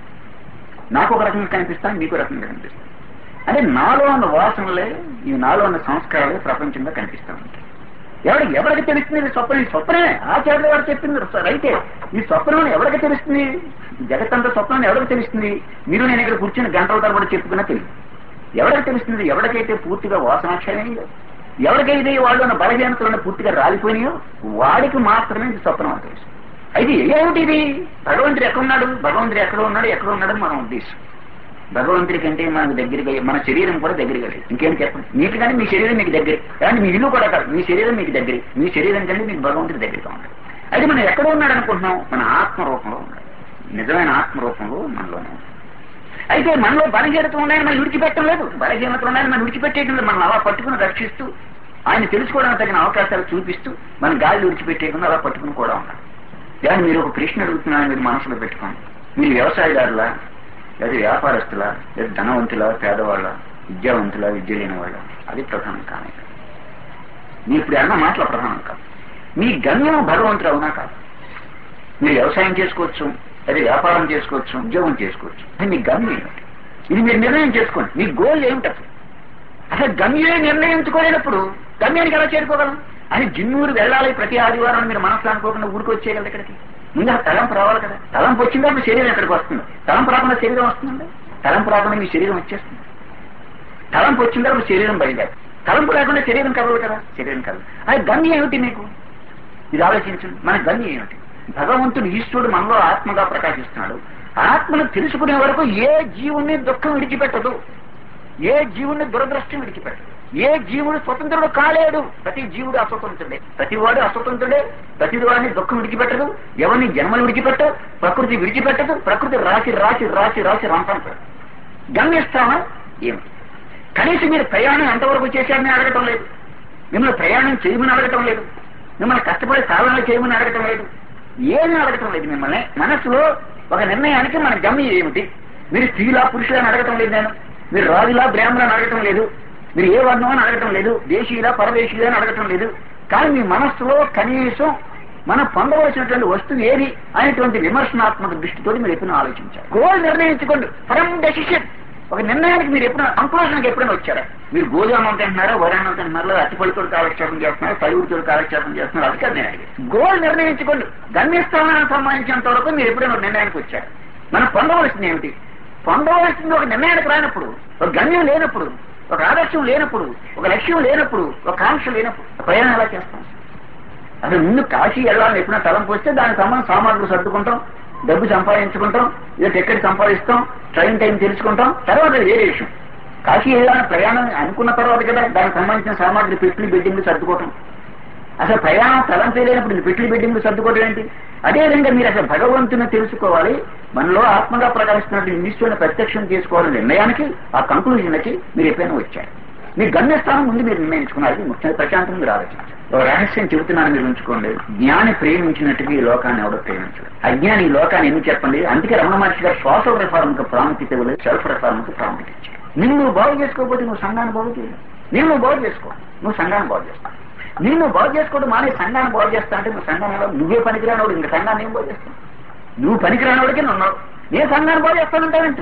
నాకు ఒక రకంగా కనిపిస్తాను, మీకు రకంగా కనిపిస్తాను. అంటే నాలో ఉన్న వాసనలే, ఈ నాలో ఉన్న సంస్కారాలే ప్రపంచంగా కనిపిస్తూ ఉంటాయి. ఎవరికి తెలుస్తుంది ఇది స్వప్నం? ఈ స్వప్నమే ఆచార్యుల వారు చెప్పింది అయితే ఈ స్వప్నం ఎవరికి తెలుస్తుంది? జగత్తంతా స్వప్నం ఎవరికి తెలుస్తుంది? మీరు నేను ఇక్కడ కూర్చుని గంటల తరబడి చెప్పుకున్నా తెలియదు. ఎవరికి తెలుస్తుంది? ఎవరికైతే పూర్తిగా వాసనాక్షయమయ్యో, ఎవరికైతే వాళ్ళు ఉన్న బలహీనతలను పూర్తిగా రాలిపోయినాయో వాడికి మాత్రమే ఇది స్వప్నం అని తెలుసు. అయితే ఏమిటి ఇది? భగవంతుడు ఎక్కడున్నాడు? భగవంతుడు ఎక్కడ ఉన్నాడని మనం ఉద్దేశం. భగవంతుడి కంటే మనకు దగ్గరగా మన శరీరం కూడా దగ్గరగా లేదు. ఇంకేం చెప్పండి. మీకు కానీ మీ శరీరం మీకు దగ్గర, కానీ మీ ఇల్లు కూడా కాదు, మీ శరీరం మీకు దగ్గర. మీ శరీరం కంటే మీకు భగవంతుడి దగ్గరగా ఉన్నాడు. అయితే మనం ఎక్కడ ఉన్నాడు అనుకుంటున్నాం? మన ఆత్మరూపంలో ఉన్నాడు. నిజమైన ఆత్మరూపంలో మనలోనే ఉన్నాడు. అయితే మనలో బలహీనత ఉన్నాయని మనం విడిచిపెట్టడం లేదు, బలహీనత ఉన్నాయని మనం విడిచిపెట్టేయడం లేదు. మనం అలా పట్టుకుని రక్షిస్తూ, ఆయన తెలుసుకోవడానికి తగిన అవకాశాలు చూపిస్తూ, మన గాలి విడిచిపెట్టేయకుండా అలా పట్టుకుని కూడా ఉన్నాడు. కానీ మీరు ఒక ప్రశ్న అడుగుతున్నారని మీరు మనసులో పెట్టుకోండి. మీరు వ్యవసాయదారులా, లేదా వ్యాపారస్తులా, లేదా ధనవంతులా, పేదవాళ్ళ, విద్యావంతులా, విద్య లేని వాళ్ళ? అది ప్రధానం కానీ మీ ఇప్పుడు అన్న మాటల ప్రధానం కాదు. మీ గమ్యం భగవంతుడు అవునా కాదు? మీరు వ్యవసాయం చేసుకోవచ్చు, అదే వ్యాపారం చేసుకోవచ్చు, ఉద్యోగం చేసుకోవచ్చు. అది మీ గమ్యం ఏమిటి? ఇది మీరు నిర్ణయం చేసుకోండి. మీ గోల్ ఏమిటి? అసలు గమ్యమే నిర్ణయించుకోలేనప్పుడు గమ్యానికి ఎలా చేరుకోగలం? అని జిన్నూరు వెళ్ళాలి ప్రతి ఆదివారం మీరు మనసులో అనుకోకుండా ఊరికి వచ్చేయగలరు. ఇక్కడికి ముందు తలంపు రావాలి కదా. తలంపు వచ్చిందా శరీరం ఎక్కడికి వస్తుంది? తలంపు రాకుండా శరీరం వస్తుందండి. తలంపు రాకుండా మీ శరీరం వచ్చేస్తుంది. తలంపు వచ్చిన తర్వాత శరీరం బయలుదేరు. తలంపు లేకుండా శరీరం కదలదు కదా, శరీరం కదలదు. అది గమ్యం ఏమిటి మీకు? ఇది ఆలోచించండి. మన గమ్యం ఏమిటి? భగవంతుడు ఈశ్వరుడు మనలో ఆత్మగా ప్రకాశిస్తున్నాడు. ఆత్మను తెలుసుకునే వరకు ఏ జీవుని దుఃఖం విడిచిపెట్టదు, ఏ జీవుని దురదృష్టం విడిచిపెట్టదు. ఏ జీవుడు స్వతంత్రుడు కాలేడు. ప్రతి జీవుడు అస్వతంత్రుడే, ప్రతివాడు అస్వతంత్రుడే. ప్రతి వాడిని దుఃఖం విడిచిపెట్టదు, ఎవరిని జన్మలు విడిచిపెట్టదు, ప్రకృతి విడిచిపెట్టదు. ప్రకృతి రాసి రాసి రాసి రాసి రంపంటాడు. గమ్యస్థానం ఏమిటి? కనీసం మీరు ప్రయాణం ఎంతవరకు చేశారని అడగటం లేదు, మిమ్మల్ని ప్రయాణం చేయమని అడగటం లేదు, మిమ్మల్ని కష్టపడి సాధనలు చేయమని అడగటం లేదు, ఏమీ అడగటం లేదు. మిమ్మల్ని మనసులో ఒక నిర్ణయానికి మన గమ్యం ఏమిటి? మీరు స్త్రీలా పురుషులని అడగటం లేదు, నేను మీరు రాజులా బ్రాహ్మణులని అడగటం లేదు, మీరు ఏ వర్ణం అని అడగటం లేదు, దేశీయులా పరదేశీయులా అని అడగటం లేదు. కానీ మీ మనస్సులో కనీసం మనం పొందవలసినటువంటి వస్తువు ఏది అనేటువంటి విమర్శనాత్మక దృష్టితో మీరు ఎప్పుడైనా ఆలోచించారు. గోల్ నిర్ణయించుకోండి. Firm decision. ఒక నిర్ణయానికి మీరు ఎప్పుడైనా కంక్లూజన్కి ఎప్పుడైనా వచ్చారా? మీరు గోధుమ తింటున్నారా, వరాన్నం తింటున్నారా, అతిపడితో కాలక్షేపం చేస్తున్నారు, పలువురితో కాలక్షేపం చేస్తున్నారు, అది కాదు. గోల్ నిర్ణయించుకోండి. గమ్యస్థానానికి సంబంధించినంత వరకు మీరు ఎప్పుడైనా ఒక నిర్ణయానికి వచ్చారు. మనం పొందవలసింది ఏమిటి? పొందవలసింది ఒక నిర్ణయానికి రానప్పుడు, ఒక గమ్యం లేనప్పుడు, ఒక ఆదర్శం లేనప్పుడు, ఒక లక్ష్యం లేనప్పుడు, ఒక కాంక్ష లేనప్పుడు ప్రయాణం ఎలా చేస్తాం? అసలు ముందు కాశీ వెళ్ళాలని ఎప్పుడైనా తలంపు వస్తే దానికి సంబంధించిన సామాగ్రులు సర్దుకుంటాం, డబ్బు సంపాదించుకుంటాం, ఇదో టికెట్ సంపాదిస్తాం, ట్రైన్ టైం తెలుసుకుంటాం, తర్వాత వేరే విషయం. కాశీ వెళ్ళాలని ప్రయాణం అనుకున్న తర్వాత కదా దానికి సంబంధించిన సామాగ్రి పెట్లు బిల్డింగ్లు సర్దుకోవటం. అసలు ప్రయాణం తలంపు లేనప్పుడు పెట్లు బిల్డింగ్లు సర్దుకోవడం ఏంటి? అదేవిధంగా మీరు అసలు భగవంతుని తెలుసుకోవాలి, మనలో ఆత్మగా ప్రకాశిస్తున్నట్టు ఈశ్వరుని ప్రత్యక్షం చేసుకోవాలని నిర్ణయానికి, ఆ కంక్లూజన్కి మీరు ఎప్పుడైనా వచ్చారు. మీ గమ్యస్థానం ముందు మీరు నిర్ణయించుకున్నారు. ముఖ్యంగా ప్రశాంతంగా మీరు ఆలోచించారు. ఒక రహస్యం చెబుతున్నాను, మీరు ఉంచుకోండి. జ్ఞాని ప్రేమించినట్టుగా ఈ లోకాన్ని ఎవడో ప్రేమించడు. అజ్ఞాని ఈ లోకాన్ని ఎందుకు చెప్పండి? అందుకే రమణ మహర్షి గారు సోషల్ రిఫార్మ్కి ప్రాముఖ్యత ఇవ్వలేదు, సెల్ఫ్ రిఫార్మ్కి ప్రాముఖ్యత ఇచ్చారు. నిన్ను బాగు చేసుకోకపోతే నువ్వు సంఘాన్ని బాగు చేయలేదు. నిన్ను బాగు చేసుకో, నువ్వు సంఘాన్ని బాగు చేస్తావు. నిన్ను బాగు చేసుకోవడం మానే సంఘాన్ని బాగు చేస్తా అంటే నువ్వు సంఘాన్ని నువ్వే పనికిరానోడు, ఇంకా సంఘాన్ని ఏం బాగు చేస్తావు? నువ్వు పనికిరానోడికి నున్నావు, నేను సంఘాన్ని బాగు చేస్తానంటావేంటి?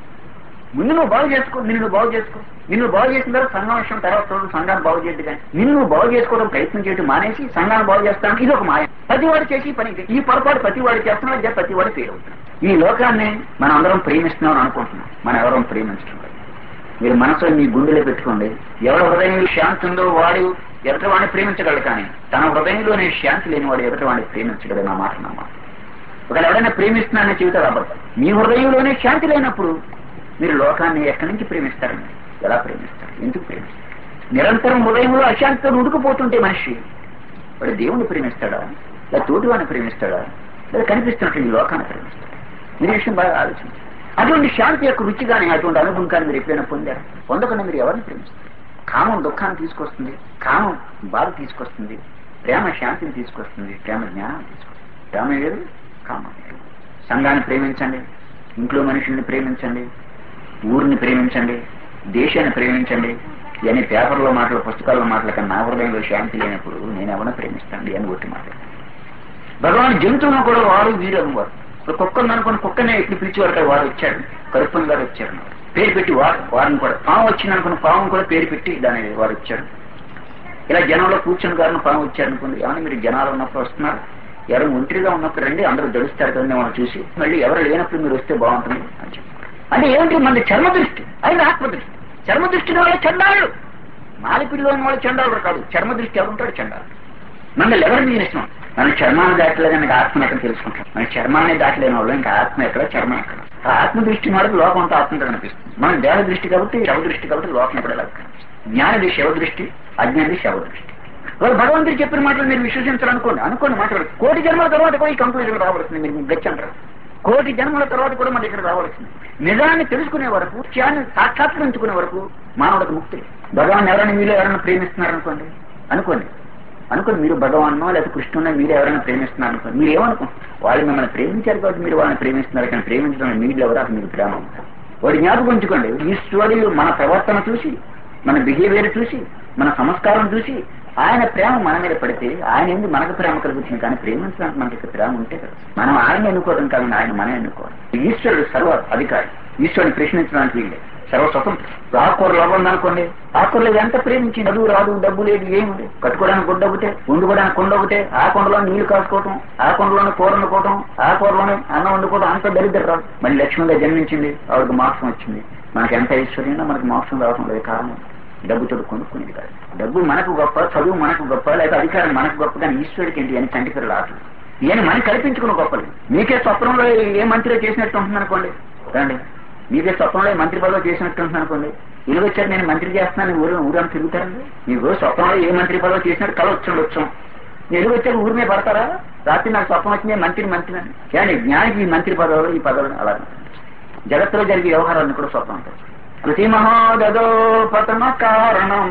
ముందు నువ్వు బాగు చేసుకో, నిన్ను బాగు చేసుకో. నిన్ను బాగు చేసిన తర్వాత సంఘం విషయం తర్వాత సంఘాన్ని బాగు చేయద్దు. కానీ నిన్ను బాగు చేసుకోవడం ప్రయత్నం చేయడం మానేసి సంఘాన్ని బాగు చేస్తాను, ఇది ఒక మాయ. ప్రతివాడు చేసి పని, ఈ పొరపాటు ప్రతివాడు చేస్తున్నాడు, ప్రతివాడు ఫెయిల్ అవుతున్నాడు. ఈ లోకాన్ని మనం అందరం ప్రేమిస్తున్నాం అనుకుంటున్నాం, మనం ఎవరం ప్రేమించడం. మీరు మనసులో మీ గుండెలో పెట్టుకోండి. ఎవరి హృదయంలో శాంతి ఉందో వాడు ఎదుటి వాడిని ప్రేమించగలడు, కానీ తన హృదయంలోనే శాంతి లేని వాడు ఎదుటి వాడిని ప్రేమించగలడు. నా మాట నమ్మాట. ఒకవేళ ఎవరైనా ప్రేమిస్తున్నారనే జీవితాలు అబద్ధం. మీ హృదయంలోనే శాంతి లేనప్పుడు మీరు లోకాన్ని ఎక్కడి నుంచి ప్రేమిస్తారండి? ఎలా ప్రేమిస్తారు? ఎందుకు ప్రేమిస్తారు? నిరంతరం హృదయంలో అశాంతితో ఉడుకుపోతుంటే మనిషి వాడు దేవుణ్ణి ప్రేమిస్తాడా, లేదా తోటి వాడిని ప్రేమిస్తాడా, లేదా కనిపిస్తున్నట్టు ఈ లోకాన్ని ప్రేమిస్తాడా? మీరు విషయం బాగా ఆలోచించారు. అటువంటి శాంతి యొక్క రుచి కానీ అటువంటి అనుభవం కానీ మీరు ఎప్పుడైనా పొందారు? పొందకుండా మీరు ఎవరిని ప్రేమిస్తారు? కామం దుఃఖాన్ని తీసుకొస్తుంది, కామం బాధ తీసుకొస్తుంది, ప్రేమ శాంతిని తీసుకొస్తుంది, ప్రేమ జ్ఞానాన్ని తీసుకొస్తుంది. ప్రేమ వేరు, కామం వేరు. సంఘాన్ని ప్రేమించండి, ఇంట్లో మనుషుల్ని ప్రేమించండి, ఊరిని ప్రేమించండి, దేశాన్ని ప్రేమించండి. ఇవన్నీ పేపర్లో మాటలు, పుస్తకాల్లో మాటలు. కానీ నా హృదయంలో శాంతి లేనప్పుడు నేను ఎవరిని ప్రేమిస్తాను అని ఒట్టి మాట్లాడు. భగవాన్ జంతువులను కూడా వారు వీరు అనువారు. కుక్కను అనుకుని కుక్కనే ఎప్పుడు పిలిచేవారు కదా, వాడు వచ్చాడు, కరుప్పన్ గారు వచ్చారు, పేరు పెట్టి వారిని కూడా. పాము వచ్చింది అనుకున్న పాము కూడా పేరు పెట్టి దాని వారు వచ్చాడు. ఇలా జనంలో కూర్చొని గారిని పాము వచ్చారనుకోండి, ఏమన్నా మీరు జనాలు ఉన్నప్పుడు వస్తున్నారు, ఎవరు ఒంటరిగా ఉన్నప్పుడు రండి, అందరూ దడుస్తారు కదండి మనం చూసి, మళ్ళీ ఎవరు లేనప్పుడు మీరు వస్తే బాగుంటుంది అని చెప్పారు. అంటే ఏమిటి? మన చర్మదృష్టి, అది ఆత్మదృష్టి. చర్మదృష్టిని వాళ్ళ చండాలు, మాలిపిడిలో ఉన్న వాళ్ళు చండాలు కాదు. చర్మదృష్టి ఎవరుంటాడు? చండాలు. మనల్ని ఎవరిని చేసినాం? మన చర్మాన్ని దాటలేదని ఇంకా ఆత్మను ఎక్కడ తెలుసుకుంటాం. మన చర్మాన్ని దాటలేని వాళ్ళు ఇంకా ఆత్మ ఎక్కడ, చర్మం ఎక్కడ? ఆ ఆత్మ దృష్టి మనకు లోకం అంతా ఆత్మగా కనిపిస్తుంది. మన దేహ దృష్టి కాబట్టి, శవ దృష్టి కాబట్టి లోకం కూడా ఎలా కనిపిస్తుంది. జ్ఞానిది శవ దృష్టి, అజ్ఞానిది శవ దృష్టి. భగవంతుడు చెప్పిన మాటలు మీరు విశ్వసించాలనుకోండి, అనుకోండి మాట్లాడదు. కోటి జన్మల తర్వాత కూడా ఈ కంక్లూజన్ రావాల్సింది. మీరు గచ్చంటారు, కోటి జన్మల తర్వాత కూడా మన ఇక్కడ రావాల్సింది. నిజాన్ని తెలుసుకునే వరకు, విషయాన్ని సాక్షాత్కరించుకునే వరకు మానవుడికి ముక్తి. భగవాన్ ఎవరైనా మీలో ఎవరైనా ప్రేమిస్తున్నారనుకోండి, అనుకోండి మీరు భగవాన్నో లేదా కృష్ణునో మీరు ఎవరైనా ప్రేమిస్తున్నారు అనుకోండి, మీరు ఏమనుకుంటారు? వాళ్ళు మిమ్మల్ని ప్రేమించారు కాబట్టి మీరు వాళ్ళని ప్రేమిస్తున్నారు, కానీ ప్రేమించడం మీరు ఎవరు? అసలు మీకు ప్రేమ ఉంటారు. వాడి జ్ఞాపకం ఉంచుకోండి. ఈశ్వరుడు మన ప్రవర్తన చూసి, మన బిహేవియర్ చూసి, మన సంస్కారం చూసి ఆయన ప్రేమ మన మీద పడితే ఆయన ఎందుకు మనకు ప్రేమ కలుగుతుంది. కానీ ప్రేమించడానికి మనకి ప్రేమ ఉంటే కదా. మనం ఆయన ఎన్నుకోవడం కాదు, ఆయన మనం ఎన్నుకోవాలి. ఈశ్వరుడు సర్వ అధికారి, ఈశ్వరుని ప్రశ్నించడానికి వీళ్ళే. సర్వస్వతంత్రం. ఆకుకూరలు అవ్వందనుకోండి, ఆకుకూరలు ఎంత ప్రేమించి చదువు రాదు, డబ్బు లేదు, ఏముంది, కట్టుకోవడానికి గుడ్డ ఒకటే, వండుకోవడానికి కొండ ఒకటే, ఆ కొండలో నీళ్లు కాసుకోవటం, ఆ కొండలోనే కూర వండుకోవటం, ఆ కూరలోనే అన్నం వండుకోవడం, అంత దరిద్ర రాదు. మళ్ళీ లక్ష్మిగా జన్మించింది, ఆవిడకి మోక్షం వచ్చింది. మనకి ఎంత ఐశ్వర్యంగా మనకి మోక్షం రావడం లేదు కారణం డబ్బుతో కొనుక్కునేది కాదు. డబ్బు మనకు గొప్ప, చదువు మనకు గొప్ప, లేకపోతే అధికారం మనకు గొప్ప, కానీ ఈశ్వరుడికి ఏంటి అని చంటిపిల్లలు ఆటలు ఈయన మనం కల్పించుకున్న గొప్పలు. మీకే స్వప్నంలో ఏ మంత్రిలో చేసినట్టు ఉంటుంది అనుకోండి, రండి, మీకే స్వప్నంలో మంత్రి పదవి చేసినట్టు ఉంటుంది అనుకోండి, ఇల్లు వచ్చారు నేను మంత్రి చేస్తున్నాను ఊరని తిరుగుతారండి. మీకు స్వప్నంలో ఏ మంత్రి పదవి చేసినట్టు కళ వచ్చాం ఎలుగు వచ్చాక ఊరి మీద పడతారా? రాత్రి నాకు స్వప్నం వచ్చింది మంత్రి అని. కానీ జ్ఞానికి ఈ మంత్రి పదవులు ఈ పదవులు అలా జగత్తులో జరిగే వ్యవహారాన్ని కూడా స్వప్నం అంటారు. కృతి మహోదోపతమ కారణం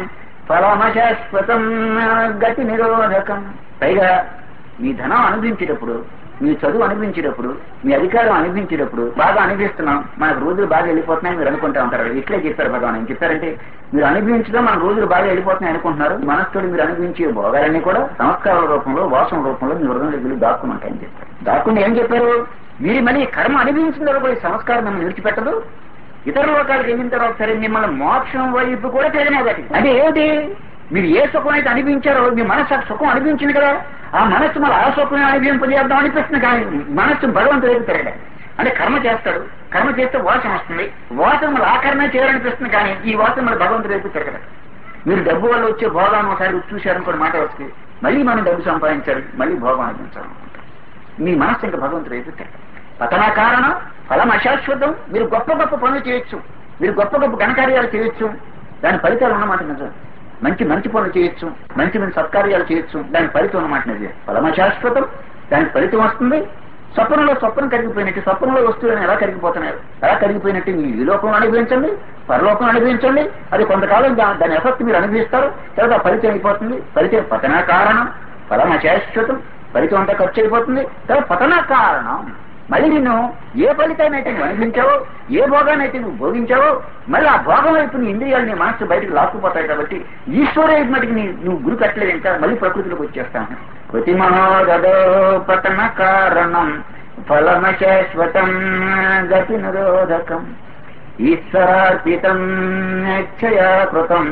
ఫలమశాశ్వతం గతి నిరోధకం. పైగా మీ ధనం అనుభవించేటప్పుడు, మీ చదువు అనుభవించేటప్పుడు, మీ అధికారం అనుభవించేటప్పుడు బాగా అనుభవిస్తున్నాం, మనకు రోజులు బాగా వెళ్ళిపోతున్నాయని మీరు అనుకుంటా ఉంటారు. ఇట్లే చెప్పారు భగవాన్. ఏం చెప్పారంటే, మీరు అనుభవించడం మన రోజులు బాగా వెళ్ళిపోతున్నాయి అనుకుంటున్నారు, మనస్సుతో మీరు అనుభవించే భోగాలన్నీ కూడా సంస్కారాల రూపంలో, వాసన రూపంలో మీ హృదయంలో వెళ్ళి దాక్కుమంటాయని చెప్పారు. దాక్కుని ఏం చెప్పారు, మీరు మళ్ళీ కర్మ అనుభవించిన తర్వాత సంస్కారం మిమ్మల్ని విడిచిపెట్టదు. ఇతర లోకాలకు వెళ్ళిన తర్వాత సరే మిమ్మల్ని మోక్షం వైపు కూడా తిరగనేది. అంటే ఏమిటి, మీరు ఏ సుఖం అయితే అనిపించారో మీ మనస్సు ఆ సుఖం అనిపించింది కదా, ఆ మనస్సు మళ్ళీ ఆ సుఖం అనిపింపజేద్దాం అనిపిస్తుంది. కానీ మనస్సు భగవంతుడు వైపు తిరగలేదు. అంటే కర్మ చేస్తాడు, కర్మ చేస్తే వాసన వస్తుంది, వాసన మళ్ళీ ఆ కర్మ చేయాలనిపిస్తుంది. కానీ ఈ వాసన మళ్ళీ భగవంతుడు వైపు తిరగలేదు. మీరు డబ్బు వల్ల వచ్చే భోగాన్ని ఒకసారి చూశారనుకోండి, మాట వస్తే మళ్ళీ మనం డబ్బు సంపాదించాలి, మళ్ళీ భోగం అనిపించాలనుకుంటారు. మీ మనస్సు ఇంకా భగవంతుడు వైపు తిరగదు. పతన కారణం ఫలం అశాశ్వతం. మీరు గొప్ప గొప్ప పనులు చేయొచ్చు, మీరు గొప్ప గొప్ప ఘనకార్యాలు చేయొచ్చు, దాని ఫలితాలు ఉన్నమాట నిజం. మంచి పనులు చేయొచ్చు, మంచి సత్కార్యాలు చేయొచ్చు, దాని ఫలితం ఉన్నమాట నిజం. ఫలం అశాశ్వతం, దానికి ఫలితం వస్తుంది. స్వప్నం కరిగిపోయినట్టు, స్వప్నంలో వస్తువులను ఎలా కరిగిపోతున్నారు, ఎలా కరిగిపోయినట్టు మీ ఈ లోకంలో అనుభవించండి, పరలోకం అనుభవించండి. అది కొంతకాలం దాని ఎఫెక్ట్ మీరు అనుభవిస్తారు, తర్వాత ఫలితం అయిపోతుంది. ఫలితం పతన కారణం ఫలం అశాశ్వతం, ఫలితం అంతా ఖర్చు అయిపోతుంది. తర్వాత పతన కారణం మళ్ళీ నిన్ను ఏ ఫలితాన్నైతే నువ్వు అనిపించావో, ఏ భోగాన్నైతే నువ్వు భోగించావో, మళ్ళీ ఆ భోగం వైపు నీ ఇంద్రియాలు, నీ మనసు బయటకు లాక్కుపోతాయి. కాబట్టి ఈశ్వర మటుకు నువ్వు గురి కట్టలేదు, ఇంకా మళ్ళీ ప్రకృతిలోకి వచ్చేస్తాను. ప్రతి మహోదోపతన కారణం ఫలమశాశ్వతం గతి నిరోధకం ఈశ్వరార్పితం కృతం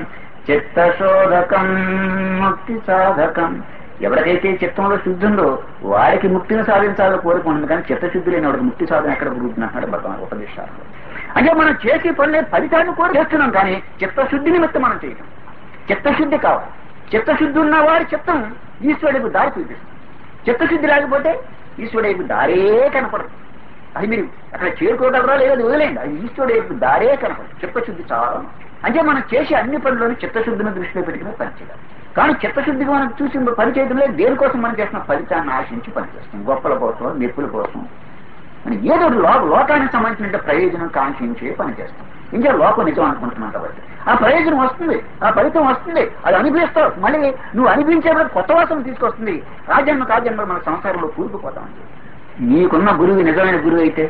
చిత్తశోధకం ముక్తి సాధకం. ఎవరికైతే చిత్తంలో శుద్ధి ఉందో వాడికి ముక్తిని సాధించాలని కోరుకుంటుంది. కానీ చిత్తశుద్ధి లేని వాడికి ముక్తి సాధన ఎక్కడ గురుతున్నాడు భగవాన్ ఉపదేశాలు. అంటే మనం చేసే పనులే ఫలితాన్ని కూడా చేస్తున్నాం, కానీ చిత్తశుద్ధి నిమిత్తం మనం చేయడం. చిత్తశుద్ధి కావాలి. చిత్తశుద్ధి ఉన్న వారి చిత్తం ఈశ్వరుడికి దారి చూపిస్తుంది. చిత్తశుద్ధి లేకపోతే ఈశ్వరుడికి దారే కనపడదు. అది మీరు అక్కడ చేరుకోగలరా లేదా వదిలేండి, అది ఈశ్వరుడికి దారే కనపడదు. చిత్తశుద్ధి చాలా. అంటే మనం చేసే అన్ని పనులను చిత్తశుద్ధిని దృష్టిలో పెట్టుకుని పనిచేయాలి. కానీ చిత్తశుద్ధిగా మనం చూసి పని చేయడంలో దేనికోసం మనం చేసిన ఫలితాన్ని ఆశించి పనిచేస్తాం. గొప్పల కోసం, మెప్పుల కోసం, మనం ఏదో లోకానికి సంబంధించిన ప్రయోజనం కాంక్షించే పని చేస్తాం. ఇంకా లోకం నిజం అనుకుంటున్నాం కాబట్టి ఆ ప్రయోజనం వస్తుంది, ఆ ఫలితం వస్తుంది, అది అనుభవిస్తావు. మళ్ళీ నువ్వు అనిపించేప్పుడు కొత్త వాసన తీసుకొస్తుంది. కాజన్మ మన సంసారంలో కూరుకుపోతామని. నీకున్న గురువు నిజమైన గురువు అయితే,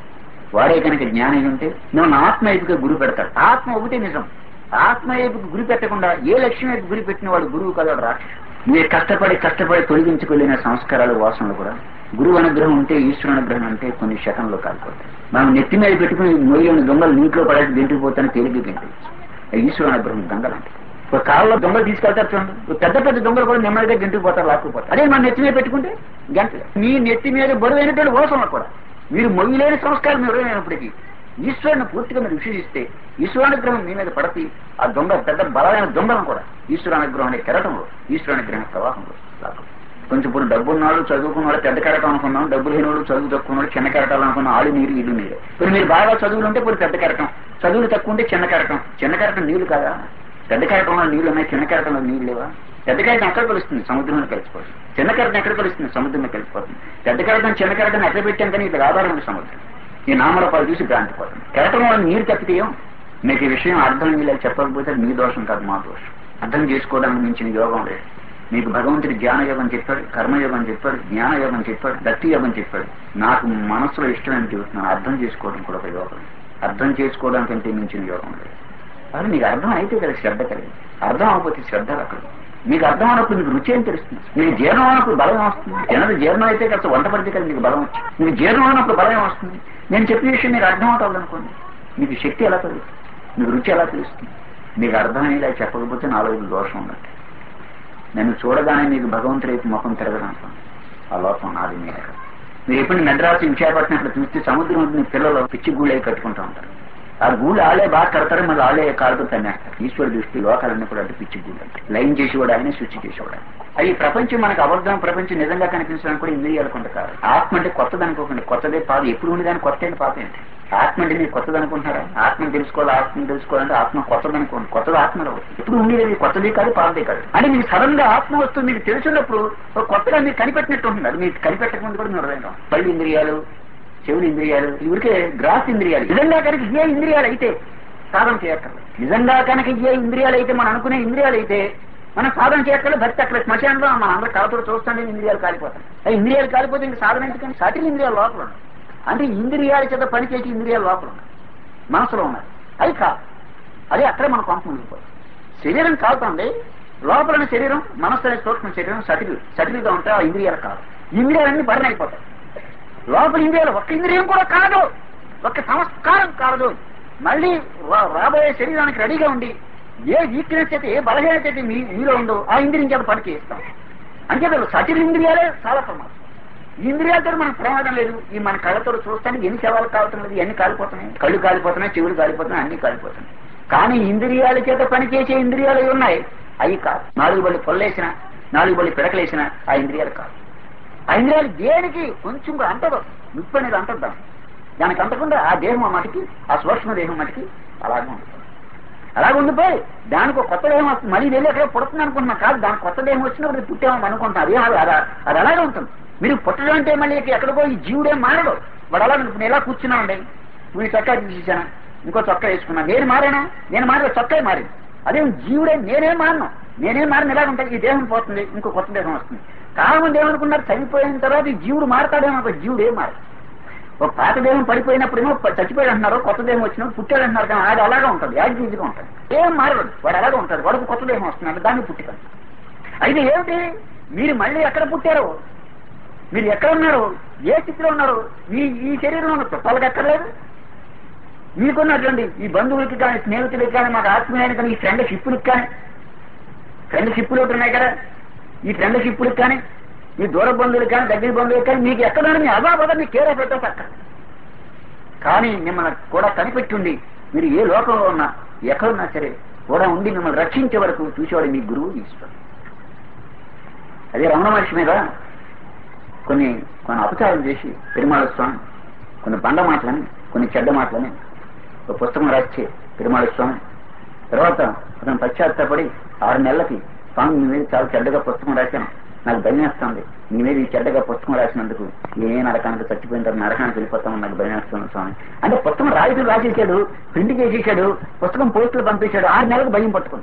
వాడే కనుక జ్ఞానం ఉంటే నువ్వు ఆత్మ వైపుగా గురి పెడతాడు. ఆత్మ ఒకటే నిజం. ఆత్మ వైపుకి గురి పెట్టకుండా ఏ లక్ష్యం వైపు గురి పెట్టిన వాడు గురువు కదా రాక్షసు. మీరు కష్టపడి తొలగించుకెళ్లిన సంస్కారాలు, వాసనలు కూడా గురువు అనుగ్రహం ఉంటే, ఈశ్వరు అనుగ్రహం అంటే కొన్ని శకంలో కాలిపోతాయి. మనం నెత్తి మీద పెట్టుకుని మొయ్యని దొంగలు నీటిలో పడేసి గెంటిపోతాను తేలిగ్గా గెంటవచ్చు. ఈశ్వరు అనుగ్రహం దొంగలు అంటే ఒక కాలంలో దొంగలు తీసుకెళ్తారు చూడండి, పెద్ద దొంగలు కూడా నెమ్మదిగా గెంటిపోతారు, లాక్కుపోతారు. అదే మన నెత్తి మీద పెట్టుకుంటే గంట. మీ నెత్తి మీద బరువైనటువంటి వాసనలు కూడా మీరు మొయ్యలేని సంస్కారం ఎవరైనప్పటికీ ఈశ్వరుని పూర్తిగా మీరు విశ్వసిస్తే ఈశ్వరానుగ్రహం మీ మీద పడతి. ఆ దొంగ పెద్ద బలమైన దొంగలను కూడా ఈశ్వరానుగ్రహం అనే కెరటంలో, ఈశ్వరానుగ్రహం ప్రవాహంలో లాక్కు. కొంచెం ఇప్పుడు డబ్బున్నాడు, చదువుకున్నాడు పెద్ద కెరటం అనుకున్నాం, డబ్బు లేనివాడు, చదువు తక్కువన్నాడు చిన్న కెరటాలు అనుకున్నాం. ఆడు నీరు, ఇల్లు నీరు. ఇప్పుడు మీరు బాగా చదువులు ఉంటే ఇప్పుడు పెద్ద కెరటం, చదువులు తక్కువ ఉంటే చిన్న కెరటం నీళ్లు కాదా? పెద్ద కెరటంలో నీళ్లు ఉన్నాయి, చిన్న కెరటంలో నీళ్లు లేవా? పెద్ద కెరటం ఎక్కడ కలుస్తుంది? సముద్రంలో కలిసిపోతుంది. చిన్న కెరటం ఎక్కడ కలుస్తుంది? సముద్రంలో కలిసిపోతుంది. పెద్ద కెరటం చిన్న కెరటం ఎక్కడ పెట్టాం కానీ ఇది ఆధారం ఉంది సముద్రం. ఈ నామరూపాలు చూసి భ్రాంతిపోతుంది. కెరటంలో నీరు తప్పితేయం. మీకు ఈ విషయం అర్థం ఇలా చెప్పకపోతే మీ దోషం కాదు, మా దోషం. అర్థం చేసుకోవడానికి మించిన యోగం లేదు. మీకు భగవంతుడి జ్ఞానయోగం చెప్పాడు, కర్మయోగం చెప్పాడు, జ్ఞానయోగం చెప్పాడు, భక్తి యోగం చెప్పాడు. నాకు మనసులో ఇష్టమని చెబుతున్నాను. అర్థం చేసుకోవడం కూడా ఒక యోగం. అర్థం చేసుకోవడానికంటే మించిన యోగం లేదు. అది మీకు అర్థం అయితే కదా శ్రద్ధ కలిగింది. అర్థం అవ్వకపోతే శ్రద్ధ అక్కడ. మీకు అర్థం అయినప్పుడు మీకు రుచి ఏం తెలుస్తుంది? మీకు జీర్ణం అయినప్పుడు బలం వస్తుంది. జనరల్ జీర్ణం అయితే కాస్త వంట పడితే కదా మీకు బలం వచ్చింది. మీకు జీర్ణం అయినప్పుడు బలం వస్తుంది. నేను చెప్పే విషయం మీకు అర్థం అవుతుంది అనుకోండి, మీకు శక్తి ఎలా కలుగుతుంది? మీకు రుచి ఎలా తెలుస్తుంది? మీకు అర్థమయ్యేలా చెప్పకపోతే నాలో దోషం ఉన్నట్టు. నన్ను చూడగానే మీకు భగవంతుడి వైపు ముఖం తిరగడానికి ఆ లోపం నాది మీద. మీరు ఎప్పుడు మెడ్రాసు విశాఖపట్నం అక్కడ చూస్తే సముద్రం పిల్లలు పిచ్చి గూళ్ళే కట్టుకుంటూ ఉంటారు. ఆ గూళ్ళు ఆలే బాగా కడతారు, మళ్ళీ ఆలే కాలుతో తన్నేస్తారు. ఈశ్వర దృష్టి లోకాలన్నీ కూడా అంటే పిచ్చి గూళ్ళు అంటే లైన్ చేసేవాడు ఆయన, శుచి చేసేవాడు ఆయన. అది ప్రపంచం మనకు అబద్ధం ప్రపంచం నిజంగా కనిపించడానికి కూడా ఇంద్రియాలు కొంత కాదు. ఆత్మ అంటే కొత్తది అనుకోకండి, కొత్తదే పాదు. ఎప్పుడు ఉండేదాన్ని కొత్త ఏంటి పాత ఏంటి? ఆత్మ అంటే మీరు కొత్తది అనుకుంటున్నారా? ఆత్మను తెలుసుకోవాలి, ఆత్మను తెలుసుకోవాలంటే ఆత్మ కొత్తది అనుకోండి. కొత్తది ఆత్మలో ఇప్పుడు ఉండేది కొత్తది కాదు, పాతదే కాదు. అంటే మీకు సడన్ గా ఆత్మ వస్తుంది, మీకు తెలిసినప్పుడు కొత్తగా మీరు కనిపెట్టినట్టు ఉంటుంది. అది మీకు కనిపెట్టక ముందు కూడా మీరు హృదయం పళ్ళు ఇంద్రియాలు, చెవులు ఇంద్రియాలు, ఇవరికే గ్రాస్ ఇంద్రియాలు. నిజంగా కనుక ఏ ఇంద్రియాలు అయితే సాధన చేయక్కర్లేదు. నిజంగా కనుక ఏ ఇంద్రియాలు అయితే మనం అనుకునే ఇంద్రియాలు అయితే మనం సాధన చేయక్కర్లేదు. భక్తి అక్కడ శ్మశానంలో మన అందరూ కలపడు చూస్తుంటే ఇంద్రియాలు కాలిపోతాయి. ఆ ఇంద్రియాలు కాలిపోతే ఇంకా సాధన ఎందుకని? సటిల్ ఇంద్రియాలు లోపల ఉన్నాయి. అంటే ఇంద్రియాల చేత పనిచేసి ఇంద్రియాలు లోపల ఉన్నాయి, మనసులో ఉన్నాయి. అది కాదు, అదే అక్కడే మన కొంప ఉండిపోతుంది. శరీరం కాలుతుంది, లోపల శరీరం మనస్సు అనే సూక్ష్మ శరీరం సటిల్గా ఉంటే ఆ ఇంద్రియాలు కాదు. ఇంద్రియాలన్నీ బర్న్ అయిపోతాయి. లోపల ఇంద్రియాలు ఒక్క ఇంద్రియం కూడా కాదు, ఒక్క సంస్కారం కాదు. మళ్ళీ రాబోయే శరీరానికి రెడీగా ఉండి ఏ వీక్నెస్ అయితే, ఏ బలహీనత అయితే మీలో ఉందో ఆ ఇంద్రియం చేత పనికి ఇస్తాం. అంతే సటిల్ ఇంద్రియాలే చాలా ప్రమాదం. ఈ ఇంద్రియాలతో మనకు ప్రమాదం లేదు. ఈ మన కళ్ళతో చూస్తానికి ఎన్ని శవాలు కావటం లేదు, ఎన్ని కాలిపోతున్నాయి. కళ్ళు కాలిపోతున్నాయి, చెవులు కాలిపోతున్నాయి, అన్ని కాలిపోతున్నాయి. కానీ ఇంద్రియాల చేత పనిచేసే ఇంద్రియాలు ఉన్నాయి, అవి కాదు. 4 బళ్ళు పొల్లేసిన, 4 బళ్ళు పిడకలేసిన ఆ ఇంద్రియాలు కాదు. ఆ ఇంద్రియాలు దేనికి కొంచెం కూడా అంటదు, నిప్పు అనేది అంటద్దాం. దానికి అంటకుండా ఆ దేహం మటుకి, ఆ సూక్ష్మ దేహం మటుకి అలాగే ఉంటుంది. అలాగే ఉండిపోయి దానికి ఒక కొత్త దేహం వస్తుంది. మళ్ళీ వెళ్ళి ఎక్కడ పుడుతుంది అనుకుంటున్నాం కాదు, దానికి కొత్త దేహం వచ్చినప్పుడు పుట్టామని అనుకుంటాం. అది అలాగే ఉంటుంది. మీరు పుట్టడం అంటే మళ్ళీ ఎక్కడికో ఈ జీవుడే మారడు. వాడు అలా నేను ఎలా కూర్చున్నామండి, వీడు చొక్కా తీసేసాను, ఇంకో చొక్కా వేసుకున్నా, నేను మారానా? నేను మారే చొక్కా మారింది. అదే జీవుడే నేనేం మారిన ఎలా ఉంటుంది? ఈ దేహం పోతుంది, ఇంకో కొత్త దేహం వస్తుంది. చాలా మంది ఏమనుకున్నారు, చనిపోయిన తర్వాత ఈ జీవుడు మారతాడేమో. ఒక జీవుడు ఏం మారదు. ఒక పాత దేహం పడిపోయినప్పుడేమో చచ్చిపోయాడు అంటున్నారు, కొత్త దేహం వచ్చినప్పుడు పుట్టాడు అంటున్నారు. కానీ అది అలాగే ఉంటుంది, యాజిటీగా ఉంటుంది, ఏం మారడు. వాడు అలాగే ఉంటాడు. వాడికి కొత్త దేహం వస్తున్నాడు, దాన్ని పుట్టిక. అయితే ఏమిటి, మీరు మళ్ళీ ఎక్కడ పుట్టారో, మీరు ఎక్కడ ఉన్నారు, ఏ స్థితిలో ఉన్నారు, ఈ శరీరంలో ఉన్న చుట్టాలకు ఎక్కర్లేదు. మీకున్నటువంటి ఈ బంధువులకి కానీ, స్నేహితులకి కానీ, మాకు ఆత్మీయానికి కానీ, ఈ ఫ్రెండ్షిప్పులకి కానీ, ఫ్రెండ్షిప్పులు ఒకటి ఉన్నాయి కదా, ఈ ఫ్రెండ్షిప్పులకి కానీ, మీ దూర బంధువులకు కానీ, దగ్గర బంధువులకు కానీ మీకు ఎక్కడైనా మీ అదాపద మీ కేర్ పెట్టేసి అక్కడ. కానీ మిమ్మల్ని కూడా కనిపెట్టుండి మీరు ఏ లోకంలో ఉన్నా, ఎక్కడున్నా సరే కూడా ఉండి మిమ్మల్ని రక్షించే వరకు చూసేవాడు మీ గురువు ఈశ్వరుడు. అదే రమణ మహర్షి మీద కొన్ని అపచారం చేసి పెరుమాళ స్వామి కొన్ని బండ మాటలని, కొన్ని చెడ్డ మాటలని ఒక పుస్తకం రాసి పెరుమాళ స్వామి తర్వాత అతను పశ్చాత్తాపడి 6 నెలలకి స్వామి మీ మీద చాలా చెడ్డగా పుస్తకం రాశాను, నాకు భయం వేస్తుంది, మీ మీద ఈ చెడ్డగా పుస్తకం రాసినందుకు ఏ నరకానికి చచ్చిపోయిన తర్వాత నరకానికి వెళ్ళిపోతామని నాకు భయం వేస్తుంది స్వామి అంటే పుస్తకం రాసేసాడు, ప్రింట్ చేసేసాడు, పుస్తకం పోస్టులు పంపించాడు. 6 నెలలకు భయం పట్టుకుంది.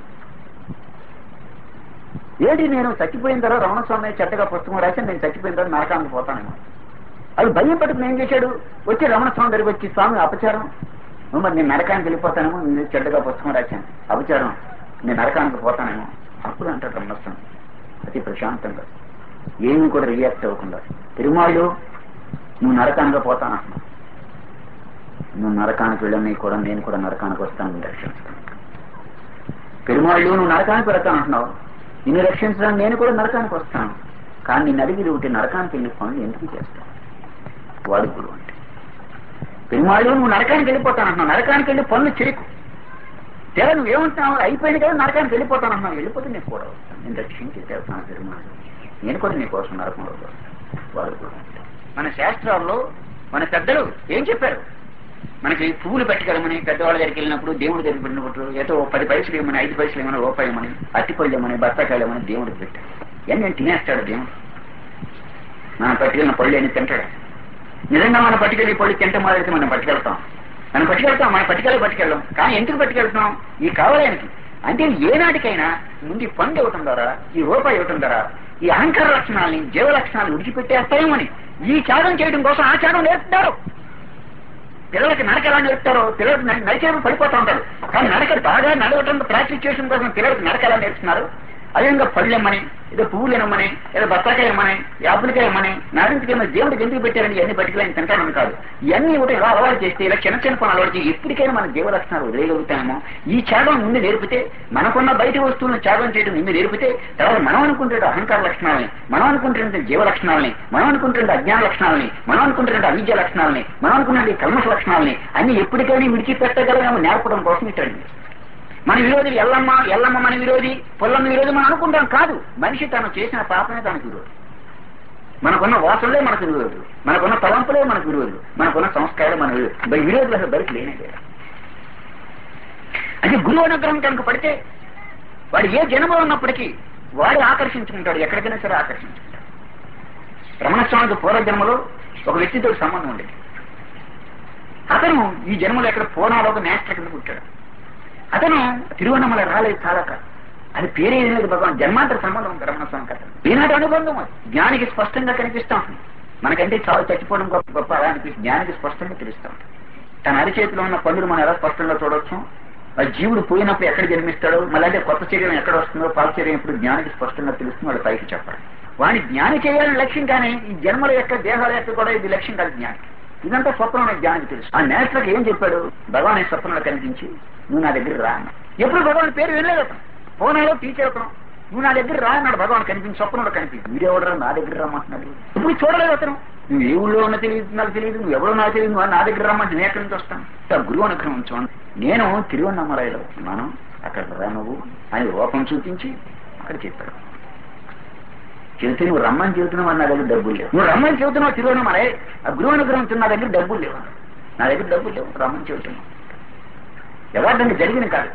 ఏంటి నేను చచ్చిపోయిన తర్వాత రమణస్వామి చెడ్డగా పుస్తకం రాశాను, నేను చచ్చిపోయిన తర్వాత నరకానికి పోతానేమో. అది భయం పట్టుకుని ఏం చేశాడు, వచ్చి రమణస్వామి దగ్గరికి వచ్చి, స్వామి అపచారం, మరి నేను నరకానికి వెళ్ళిపోతానేమో, నేను చెడ్డగా పుస్తకం రాశాను, అపచారం, నేను నరకానికి పోతానేమో. అప్పుడు అంటాడు రమణస్వామి అతి ప్రశాంతంగా, ఏమీ కూడా రియాక్ట్ అవ్వకుండా, పెరుమాళ్ళు నువ్వు నరకానికి పోతానంటున్నావు, నువ్వు నరకానికి వెళ్ళని కూడా నేను కూడా నరకానికి వస్తాను రక్షిస్తాను. పెరుమాళ్ళు నువ్వు నరకానికి వెళ్తానంటున్నావు, నిన్ను రక్షించడానికి నేను కూడా నరకానికి వస్తాను. కానీ నిన్ను అడిగి ఒకటి నరకానికి వెళ్ళి పనులు ఎందుకు చేస్తాను? వాడు గురువు అంటే పెరుమాళ్ళు నువ్వు నరకానికి వెళ్ళిపోతానంటున్నావు, నరకానికి వెళ్ళి పనులు చేయకు. తెర నువ్వేమంటున్నావు, అయిపోయింది కదా నరకానికి వెళ్ళిపోతానంటున్నావు, వెళ్ళిపోతే నేను కూడా వస్తాను, నేను రక్షించి చేస్తాను పెరుమాళ్ళు, నేను కూడా నీ కోసం నరకంలో వస్తాను. వాడు గురువు అంటే మన శాస్త్రాల్లో మన పెద్దలు ఏం చెప్పారు, మనకి పువ్వులు పెట్టగలమని, పెద్దవాళ్ళ దగ్గరికి వెళ్ళినప్పుడు, దేవుడి దగ్గరికి పెట్టినప్పుడు ఏదో 10 పైసలు ఏమని, 5 పైసలు ఏమైనా, రూపాయి ఏమని, అట్టిపళ్ళు ఏమని, బత్తాకాయలు ఏమని దేవుడికి పెట్టాడు. నేను తినేస్తాడు దేవుడు. మనం పట్టుకెళ్ళిన పళ్ళు అని తింటాడు. నిజంగా మనం పట్టుకెళ్ళి పళ్ళు తింటే మొదలైతే మనం పట్టుకెళ్తాం, మనం పట్టుకెళ్ళం. కానీ ఎందుకు పట్టుకెళ్తున్నాం? ఈ కావడానికి. అంటే ఏనాటికైనా ముందు ఈ పండు ఇవ్వటం ద్వారా, ఈ రూపాయి ఇవ్వటం ద్వారా ఈ అహంకార లక్షణాలని, జీవ లక్షణాలను విడిచిపెట్టేస్తాయేమని ఈ త్యాగం చేయడం కోసం ఆ త్యాగం నేర్పుతారు. పిల్లలకి నడక ఎలా నేర్పుతారో, పిల్లలకి నడిచేప్పుడు పడిపోతూ ఉంటారు. కానీ నడక బాగా నడవటం ప్రాక్టీస్ చేయడం కోసం పిల్లలకి నడక ఎలా నేర్పుతున్నారు, అదేవిధంగా పళ్ళెమ్మని, ఏదో పువ్వులు ఇమ్మని, ఏదో బత్తాకాయ ఇమ్మని, యాపిల్కాయ ఇమ్మని, నారింటికేమో దేవుడికి ఎందుకు పెట్టారని ఇవన్నీ పట్టుకుని తింటామని కాదు. ఇవన్నీ ఒకటి ఇలా అలవాటు చేస్తే, ఇలా చిన్న చిన్న పనులు అలవాటు చేసి ఎప్పటికైనా మన జీవ లక్షణాలు వదిలేయగలుగుతామో. ఈ త్యాగం ముందు నేర్పితే, మనకున్న బయట వస్తువులను త్యాగం చేయడం ముందు నేర్పితే, తర్వాత మనం అనుకుంటే అహంకార లక్షణాలని, మనం అనుకుంటున్న జీవ లక్షణాలని, మనం అనుకుంటున్న అజ్ఞాన లక్షణాలని, మనం అనుకుంటున్న అవిద్య లక్షణాలని, మనం అనుకున్న కల్మష లక్షణాలని అన్ని ఎప్పటికైనా విడిచిపెట్టగలమో నేర్పడం కోసం ఇట్టండి. మన విరోధులు ఎల్లమ్మ మన విరోధి, పొల్లమ్మ విరోధి మనం అనుకుంటాం. కాదు, మనిషి తను చేసిన పాపమే తనకు విరోధి. మనకున్న వాసనలే మనకు విరోధులు, మనకున్న తలంపులే మనకు విరోధులు, మనకున్న సంస్కారాలు మన విరోధులు అసలు బయట లేనే లేదు. అంటే గురువు అనుగ్రహం కనుక పడితే వాడు ఏ జన్మలో ఉన్నప్పటికీ వాడు ఆకర్షించుకుంటాడు, ఎక్కడికైనా సరే ఆకర్షించుకుంటాడు. రమణస్వామికి పూర్వజన్మలో ఒక వ్యక్తితో సంబంధం ఉండేది. అతను ఈ జన్మలో ఎక్కడ పూర్ణాలో ఒక మాస్టర్ కింద పుట్టాడు. అతను తిరువన్నమల రాలేదు చాలా కాదు. అది పేరేది లేదు, భగవాన్ జన్మాంతర సంబంధం ఉంది రమణస్వామి కథ. ఈనాటి అనుబంధం అది జ్ఞానికి స్పష్టంగా కనిపిస్తా ఉంటుంది. మనకంటే చాలా చచ్చిపోవడం గొప్ప అలా అనిపిస్తుంది, జ్ఞానికి స్పష్టంగా తెలుస్తూ ఉంటుంది. తన అరిచేతిలో ఉన్న పనులు మనం ఎలా స్పష్టంగా చూడవచ్చు. ఆ జీవుడు పోయినప్పుడు ఎక్కడ జన్మిస్తాడో, మళ్ళీ కొత్త శరీరం ఎక్కడ వస్తుందో, పాత శరీరం ఎప్పుడు జ్ఞానికి స్పష్టంగా తెలుస్తుంది. వాడు పైకి చెప్పాలి. వాడిని జ్ఞాని చేయాలని లక్ష్యం, కానీ ఈ జన్మల యొక్క దేహాల యొక్క కూడా ఇది లక్ష్యం కాదు జ్ఞానికి. ఇదంతా స్వప్నం జ్ఞానికి తెలుసు. ఆ నేస్టర్కి ఏం చెప్పాడు, భగవాన్ స్వప్నంలో కనిపించి నువ్వు నా దగ్గర రా అన్న. ఎప్పుడు భగవాన్ పేరు వినలేదు అతను, ఫోన్లో టీచర్ అతను, నువ్వు నా దగ్గర రా అన్నాడు. భగవాన్ కనిపించి స్వప్నంలో కనిపించి వీడెవడరా నా దగ్గర రమ్మంటున్నాడు. ఇప్పుడు చూడలేదు అతను. నువ్వు ఏ ఊళ్ళో ఉన్నా తెలియదు, నాకు తెలియదు, నువ్వు ఎవరో నాకు తెలియదు, నువ్వు నా దగ్గర రమ్మంటే నేను ఎక్కడి నుంచి వస్తాను. గురువు అనుగ్రహం చూడండి. నేను తిరువన్నమలైలో మనం అక్కడ రా నువ్వు అని రూపం చూపించి అక్కడ చెప్పాడు. చెబితే నువ్వు రమ్మని చెబుతున్నావు, నా దగ్గర డబ్బులు లేవు. నువ్వు రమ్మని చెబుతున్నావు తిరువన్నమలై, ఆ గురువు అనుగ్రహం నా దగ్గర డబ్బులు లేవు, నా దగ్గర డబ్బులు లేవు, రమ్మని చెబుతున్నావు. ఎవరిదంటే జరిగిన కాదు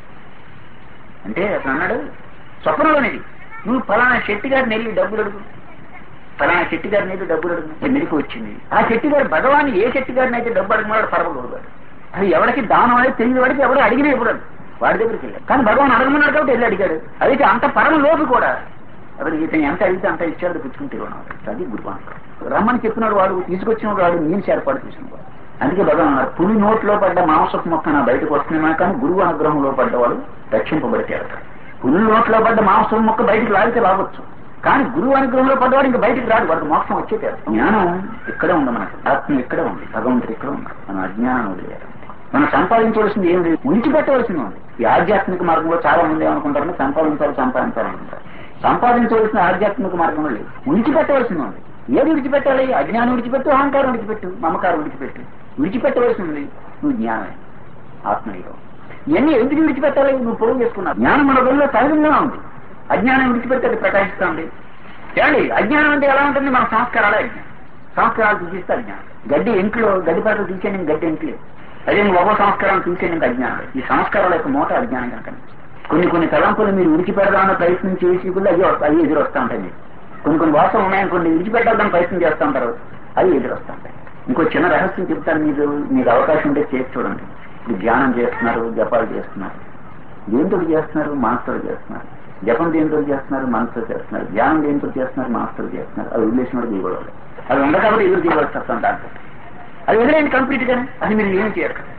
అంటే అతను అన్నాడు స్వప్నంలోనేది. నువ్వు ఫలానా శెట్టి గారిని వెళ్ళి డబ్బులు అడుగు, ఫలానా శెట్టి గారిని అయితే డబ్బులు అడుగు. మెరికి వచ్చింది. ఆ శెట్టి గారు భగవాన్ ఏ శెట్టి గారిని అయితే డబ్బు అడగమన్నాడు పరమగౌడు. అది ఎవరికి దానం అనేది తెలియని వాడికి ఎవరు అడిగినా ఇవ్వడు, వాడి దగ్గరికి వెళ్ళాడు. కానీ భగవాన్ అడగమన్నాడు కాబట్టి వెళ్ళి అడిగాడు. అదైతే అంత పరమ లోపు కూడా అతను ఇతను ఎంత అడిగితే అంత ఇచ్చాడు, పుచ్చుకుంటే అది గురువు అంటారు. రమ్మని చెప్పినాడు వాడు, తీసుకొచ్చిన వాడు మీన్స్ ఏర్పాటు చేసిన వాడు. అందుకే భగవాన్ అన్నారు, పులి నోట్లో పడ్డ మాంసపు మొక్క నా బయటకు వస్తున్నాయి, కానీ గురువు అనుగ్రహంలో పడ్డవాడు రక్షింపబడితే అడతాడు. పులి నోట్లో పడ్డ మాంసపు మొక్క బయటకు లాగితే రావచ్చు, కానీ గురువు అనుగ్రహంలో పడ్డవాడు ఇంకా బయటకు రాడు, వాడికి మోక్షం వచ్చేది. జ్ఞానం ఇక్కడే ఉంది, మనకు ఆత్మ ఇక్కడే ఉంది, భగవంతుడు ఇక్కడ ఉన్నాడు. మనం అజ్ఞానం వదిలేయాలి. మనం సంపాదించవలసింది ఏం లేదు, విడిచిపెట్టవలసింది ఉంది. ఈ ఆధ్యాత్మిక మార్గంలో చాలా మంది ఏమనుకుంటారని సంపాదించాలనుకుంటారు. సంపాదించవలసిన ఆధ్యాత్మిక మార్గంలో లేదు, విడిచిపెట్టవలసింది ఉంది. ఏది విడిచిపెట్టాలి? అజ్ఞానం విడిచిపెట్టు, అహంకారం విడిచిపెట్టు, మమకారం విడిచిపెట్టు. విడిచిపెట్టవలసింది నువ్వు జ్ఞానం, ఆత్మీయం. ఇవన్నీ ఎందుకు విడిచిపెట్టాలి? నువ్వు పొరుగు చేసుకున్నావు. జ్ఞానం మన రోజుల్లో సహజంగా ఉంది, అజ్ఞానం విడిచిపెడితే అది ప్రకాశిస్తూ ఉంది. ఏమండి అజ్ఞానం అంటే ఎలా ఉంటుంది? మన సంస్కారాలే అజ్ఞానం. సంస్కారాలు తీసేస్తే అజ్ఞానం. గడ్డి ఎంట్లో గడ్డిపాటలు తీసేయండి, గడ్డి ఎంట్లే. అదే ఒక్కో సంస్కారాన్ని తీసేయండి, అజ్ఞానం. ఈ సంస్కారాల యొక్క మూట అజ్ఞానం కనుక కొన్ని తలంపులు మీరు విడిచిపెడదామన్న ప్రయత్నం చేసి కూడా అవి ఎదురు వస్తూ ఉంటాయి. కొన్ని వాసనలు ఉన్నాయనుకోండి, విడిచిపెట్టాలని ప్రయత్నం చేస్తూ ఉంటారు, అవి ఎదురు వస్తూ ఉంటాయి. ఇంకో చిన్న రహస్యం చెప్తాను, మీకు అవకాశం ఉంటే చేసి చూడండి. ఇప్పుడు ధ్యానం చేస్తున్నారు, జపాలు చేస్తున్నారు. దేంతో చేస్తున్నారు? మనసుతో చేస్తున్నారు. జపం దేంతో చేస్తున్నారు? మనసుతో చేస్తున్నారు. ధ్యానం దేంతో చేస్తున్నారు? మనసుతో చేస్తున్నారు. అది వదిలేసినప్పుడు దిగబడాలి. అది ఉండ కాబట్టి ఎదురు దిగవలసి వస్తాం. దాంట్లో అది వదిలేయండి కంప్లీట్ గానే. అది మీరు ఏమి చేయక్కర్లేదు.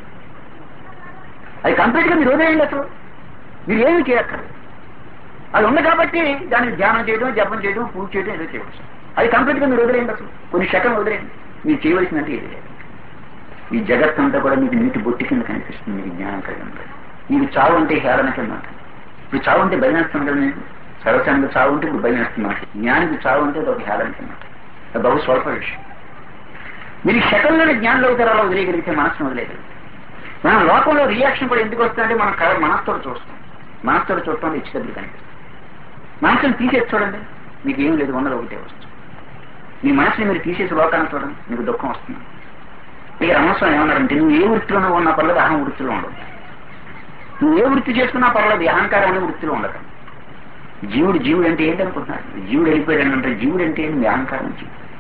అది కంప్లీట్ గా మీరు వదిలేయండి. అసలు మీరు ఏమి చేయక్కర్లేదు. అది ఉంది కాబట్టి దానికి ధ్యానం చేయడం, జపం చేయడం, పూజ చేయడం ఏదో చేయవచ్చు. అది కంప్లీట్ గా మీరు వదిలేయండి. అసలు కొన్ని సెకండ్లు వదిలేయండి. మీరు చేయవలసినట్టు ఏది లేదు. ఈ జగత్తంతా కూడా మీకు నీటి బొట్టి కింద కనిపిస్తుంది. మీకు జ్ఞానం కలిగి మీకు చావు అంటే హేళన కింద. ఇప్పుడు చావు అంటే భయం వేస్తుంది కదా మీకు. సర్వసానికి చావు అంటే ఇప్పుడు భయం వేస్తున్నారు. జ్ఞానికి చావు అంటే అది ఒక హేళన కింద. అది బహు స్వల్ప విషయం. మీరు సెకండ్లోనే జ్ఞానంలో అవుతారు. అలా వదిలేయగలిగితే మనసును వదిలేయగలిగితే. మనం లోకంలో రియాక్షన్ కూడా ఎందుకు వస్తుందంటే మనం మనసుతో చూస్తాం. మనసుతో చూడటం ఇచ్చి దగ్గర కనిపిస్తుంది. మనసుని తీసేసి చూడండి, మీకు ఏం లేదు, ఉన్నది ఒకటే వస్తుంది. మీ మనసుని మీరు తీసేసి లోకాన్ని చూడండి, మీకు దుఃఖం వస్తుంది. ఇక రమణస్వామి ఏమన్నారంటే, నువ్వు ఏ వృత్తిలోనూ ఉన్నా పర్లేదు, అహం వృత్తిలో ఉండదు. నువ్వు ఏ వృత్తి చేసుకున్నా పర్లేదు, అహంకారం అనే వృత్తిలో ఉండదు. జీవుడు అంటే ఏంటనుకుంటున్నారు? జీవుడు వెళ్ళిపోయాడు అంటే జీవుడు అంటే ఏంటి? మీ అహంకారం.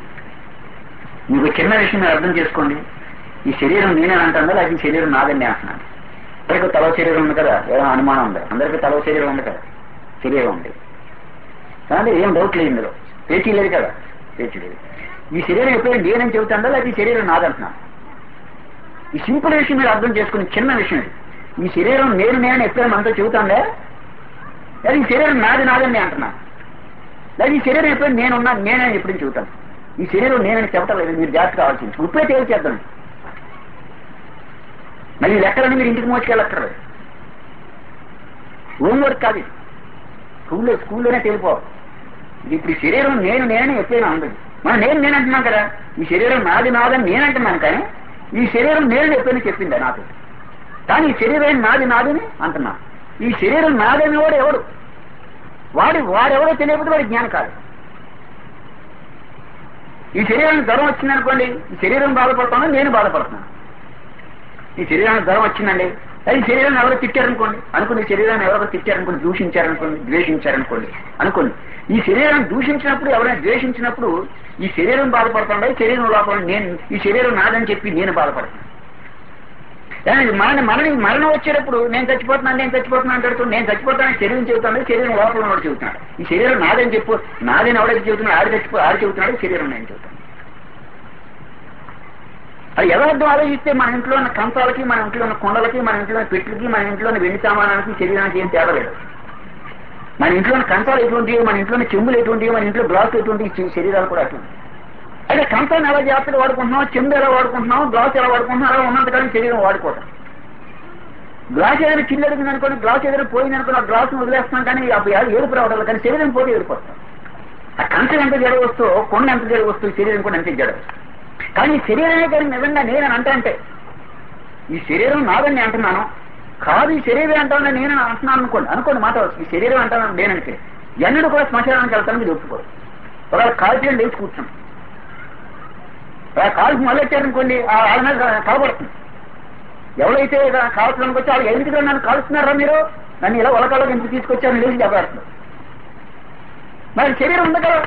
మీకు చిన్న విషయం మీరు అర్థం చేసుకోండి. ఈ శరీరం నేనే అంటుందా, అది శరీరం నాదని అంటున్నాను. అందరికీ తల శరీరం ఉంది కదా, ఏదో అనుమానం ఉంది. అందరికీ తల శరీరం ఉంది కదా, శరీరం ఉంది కానీ ఏం డౌట్ లేదు ఇందులో. పేచీ లేదు కదా, పేచీ లేదు. ఈ శరీరం ఎప్పుడైనా నేనని చెబుతుందా, అది శరీరం నాదంటున్నాను. ఈ సింపుల్ విషయం మీరు అర్థం చేసుకుని చిన్న విషయం ఇది. ఈ శరీరం నేను ఎప్పుడైనా మనతో చెబుతాందా? లేదా ఈ శరీరం నాది నాదని అంటున్నాను, లేదా ఈ శరీరం ఎప్పుడు నేనున్నాను నేనని ఎప్పుడు చెబుతాను. ఈ శరీరం నేనని చెప్పటం లేదు, మీరు జాగ్రత్తగా ఆలోచించు. ఇప్పుడే తేల్చేద్దాం. మరి ఈ లెక్కలని మీరు ఇంటికి మోసుకెళ్ళక్కర్లేదు, హోంవర్క్ కాదు, స్కూల్లోనే తేలిపోవాలి. ఇది ఇప్పుడు ఈ శరీరం నేనని ఎప్పుడైనా ఉండదు. మనం నేను అంటున్నాం కదా, ఈ శరీరం నాది నాదని నేనంటున్నాను, కానీ ఈ శరీరం నేను ఎప్పుడైనా చెప్పిందా నాతో? కానీ ఈ శరీరం నాదిని అంటున్నాను. ఈ శరీరం నాదని ఎవడు వాడెవడో తెలియకపోతే వాడి జ్ఞానం కాదు. ఈ శరీరానికి జ్వరం వచ్చిందనుకోండి, ఈ శరీరం బాధపడుతున్నాను, నేను బాధపడుతున్నాను. ఈ శరీరానికి జ్వరం వచ్చిందండి, ఈ శరీరాన్ని ఎవరో తిట్టారనుకోండి, ఈ శరీరాన్ని ఎవరో తిట్టారనుకోండి, దూషించారనుకోండి, ద్వేషించారనుకోండి అనుకోండి. ఈ శరీరాన్ని దూషించినప్పుడు, ఎవరైనా ద్వేషించినప్పుడు ఈ శరీరం బాధపడుతుండే, శరీరం లోపల నేను ఈ శరీరం నాదని చెప్పి నేను బాధపడుతున్నాను. మరణం వచ్చేటప్పుడు నేను చచ్చిపోతున్నాను అంటాడు. నేను చచ్చిపోతానని శరీరం చెబుతాను, శరీరం లోపల వాడు చెబుతున్నాడు. ఈ శరీరం నాదని చెప్పు, నాదని ఎవరైతే చెబుతున్నాడు ఆడు చెబుతున్నాడు, శరీరం నేను చెబుతాను. అది యథార్థం ఆలోచిస్తే మన ఇంట్లో ఉన్న కంచాలకి, మన ఇంట్లో ఉన్న కొండలకి, మన ఇంట్లో ఉన్న పెట్లకి, మన ఇంట్లో ఉన్న వెండి సామానానికి, శరీరానికి ఏం తేడా లేదు. మన ఇంట్లో ఉన్న కంచాలు ఎటువంటివి, మన ఇంట్లో ఉన్న చెంబులు ఎటువంటివి, మన ఇంట్లో గ్లాసు ఎటువంటి, శరీరాలు కూడా అటువంటి. అయితే కంచాన్ని ఎలా జాగ్రత్తగా వాడుకుంటున్నాం, చెంబు ఎలా వాడుకుంటున్నాం, గ్లాస్ ఎలా వాడుకుంటున్నాం, అలా ఉన్నంతకాలం శరీరం వాడుకోవటం. గ్లాస్ ఏదైనా చిల్లెడుతుంది అనుకోండి, గ్లాస్ ఏదైనా పోయిందనుకోండి, ఆ గ్లాసును వదిలేస్తున్నాం, కానీ ఏడుపు రావడం, కానీ శరీరం పోతే ఏడిపోతాం. ఆ కంచం ఎంత జడ వస్తువు, కొండ ఎంత జడ వస్తువు, శరీరం కూడా ఎంత జడ వస్తుంది. కానీ ఈ శరీరమే కానీ నిజంగా నేనని అంటే ఈ శరీరం నాదని అంటున్నాను కాదు, ఈ శరీరం అంటానని నేను అంటున్నాను అనుకోండి మాట, ఈ శరీరం అంటాను నేనంటే ఎన్నడూ కూడా శ్మశానానికి వెళ్తాను మీరు ఒప్పుకోరు. ఒకవేళ కాల్చి లేచి కూర్చున్నాం, కాల్చి మొదలెట్టారనుకోండి, వాళ్ళ మీద కలబడుతుంది. ఎవరైతే కాల్చడానికి వచ్చి వాళ్ళు ఎందుకు నన్ను కాలుస్తున్నారా, మీరు నన్ను ఇలా ఒలకాలకు ఎందుకు తీసుకొచ్చారని లేచి దెబ్బడుతుంది. మరి శరీరం ఉంది కదా,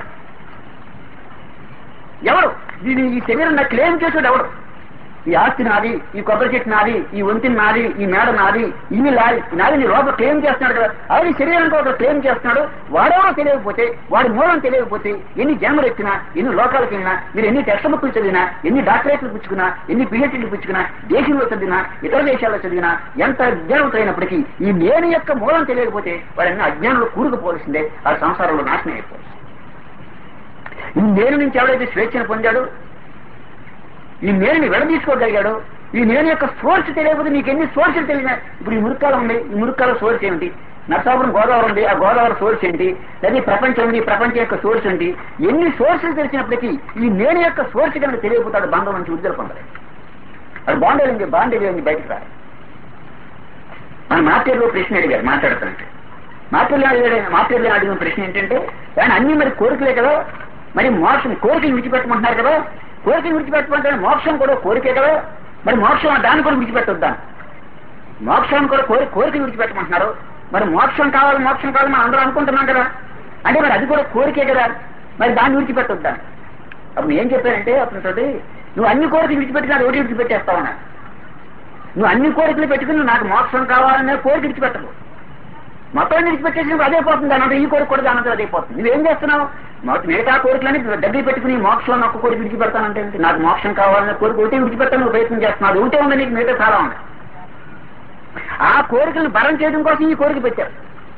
ఎవరు ఈ శరీరం నాకు క్లెయిమ్ చేసాడు? ఎవడు? ఈ ఆస్తి నాది, ఈ కొబ్బరి చెట్టు నాది, ఈ వంతిని నాది, ఈ మేడ నాది, ఇన్ని నాది నీ లోపల క్లెయిమ్ చేస్తున్నాడు కదా. అది శరీరానికి ఒక క్లెయిమ్ చేస్తున్నాడు. వాడెవరో తెలియకపోతే, వాడి మూలం తెలియకపోతే, ఎన్ని జన్మలు ఎత్తినా, ఎన్ని లోకాలకు వెళ్ళినా, మీరు ఎన్ని టెక్స్ట్ బుక్లు చదివినా, ఎన్ని డాక్టరేట్లు పుచ్చుకున్నా, ఎన్ని పిహెచ్డీలు పుచ్చుకున్నా, దేశంలో చదివినా, ఇతర దేశాల్లో చదివినా, ఎంత అజ్ఞానమైనప్పటికీ ఈ నేను యొక్క మూలం తెలియకపోతే వాడన్నీ అజ్ఞానంలో కూరుకుపోవలసిందే, ఆ సంసారంలో నాశనం అయిపోతుంది. ఈ నేను నుంచి ఎవడైతే స్వేచ్ఛను పొందాడో, ఈ నేరుని విడదీసుకోగలిగాడు, ఈ నేను యొక్క సోర్స్ తెలియకపోతే నీకు ఎన్ని సోర్సులు తెలియదా? ఇప్పుడు ఈ మురుక్కాలు ఉంది, ఈ మురుక్కాల సోర్స్ ఏమిటి? నరసాపురం గోదావరి ఉంది, ఆ గోదావరి సోర్స్ ఏంటి? లేదా ప్రపంచం ఉంది, ఈ ప్రపంచం యొక్క సోర్స్ ఏంటి? ఎన్ని సోర్సులు తెలిసినప్పటికీ ఈ నేను యొక్క సోర్స్ కనుక తెలియకపోతాడు, బంధం నుంచి విడుదల పొందలేదు. అది బాండేది బయటకు రాదు. మన మార్కెట్లో ప్రశ్న అడిగారు మాట్లాడుతానంటే, మార్కెట్లో అడిగిన ప్రశ్న ఏంటంటే, కానీ అన్ని మరి కోరికలే కదా, మరి మోక్షం కోరికలు విడిచిపెట్టమంటున్నారు కదా, కోరికలు విడిచిపెట్టమంటే మోక్షం కూడా కోరికే కదా, మరి మోక్షం దాన్ని కూడా విడిచిపెట్టొద్దా? మోక్షం కూడా కోరికలు విడిచిపెట్టమంటున్నారు, మరి మోక్షం కావాలి మనం అందరూ అనుకుంటున్నాం కదా, అంటే మరి అది కూడా కోరికే కదా, మరి దాన్ని విడిచిపెట్టొద్దా? అప్పుడు ఏం చెప్పానంటే, అప్పుడు నువ్వు అన్ని కోరికలు విడిచిపెట్టినా ఒకటి విడిచిపెట్టేస్తావన్నా. నువ్వు అన్ని కోరికలు పెట్టుకుని నాకు మోక్షం కావాలనే కోరిక విడిచిపెట్టవు, మొత్తం విడిచిపెట్టేసినప్పుడు అదే పోతుంది. అనంటే ఈ కోరిక కూడా దానంతా అదే పోతుంది. నువ్వేం చేస్తున్నావు? మిగతా కోరికలని దగ్గర పెట్టుకుని మోక్షం ఒక్క కోరిక విడిచిపెడతానంటే నాకు మోక్షం కావాలనే కోరిక ఒకటి విడిచిపెట్టాను ప్రయత్నం చేస్తున్నావు. అది ఉంటే ఉంది, నీకు మిగతా చాలా ఉంది. ఆ కోరికలను భరం చేయడం కోసం ఈ కోరిక పెట్టారు.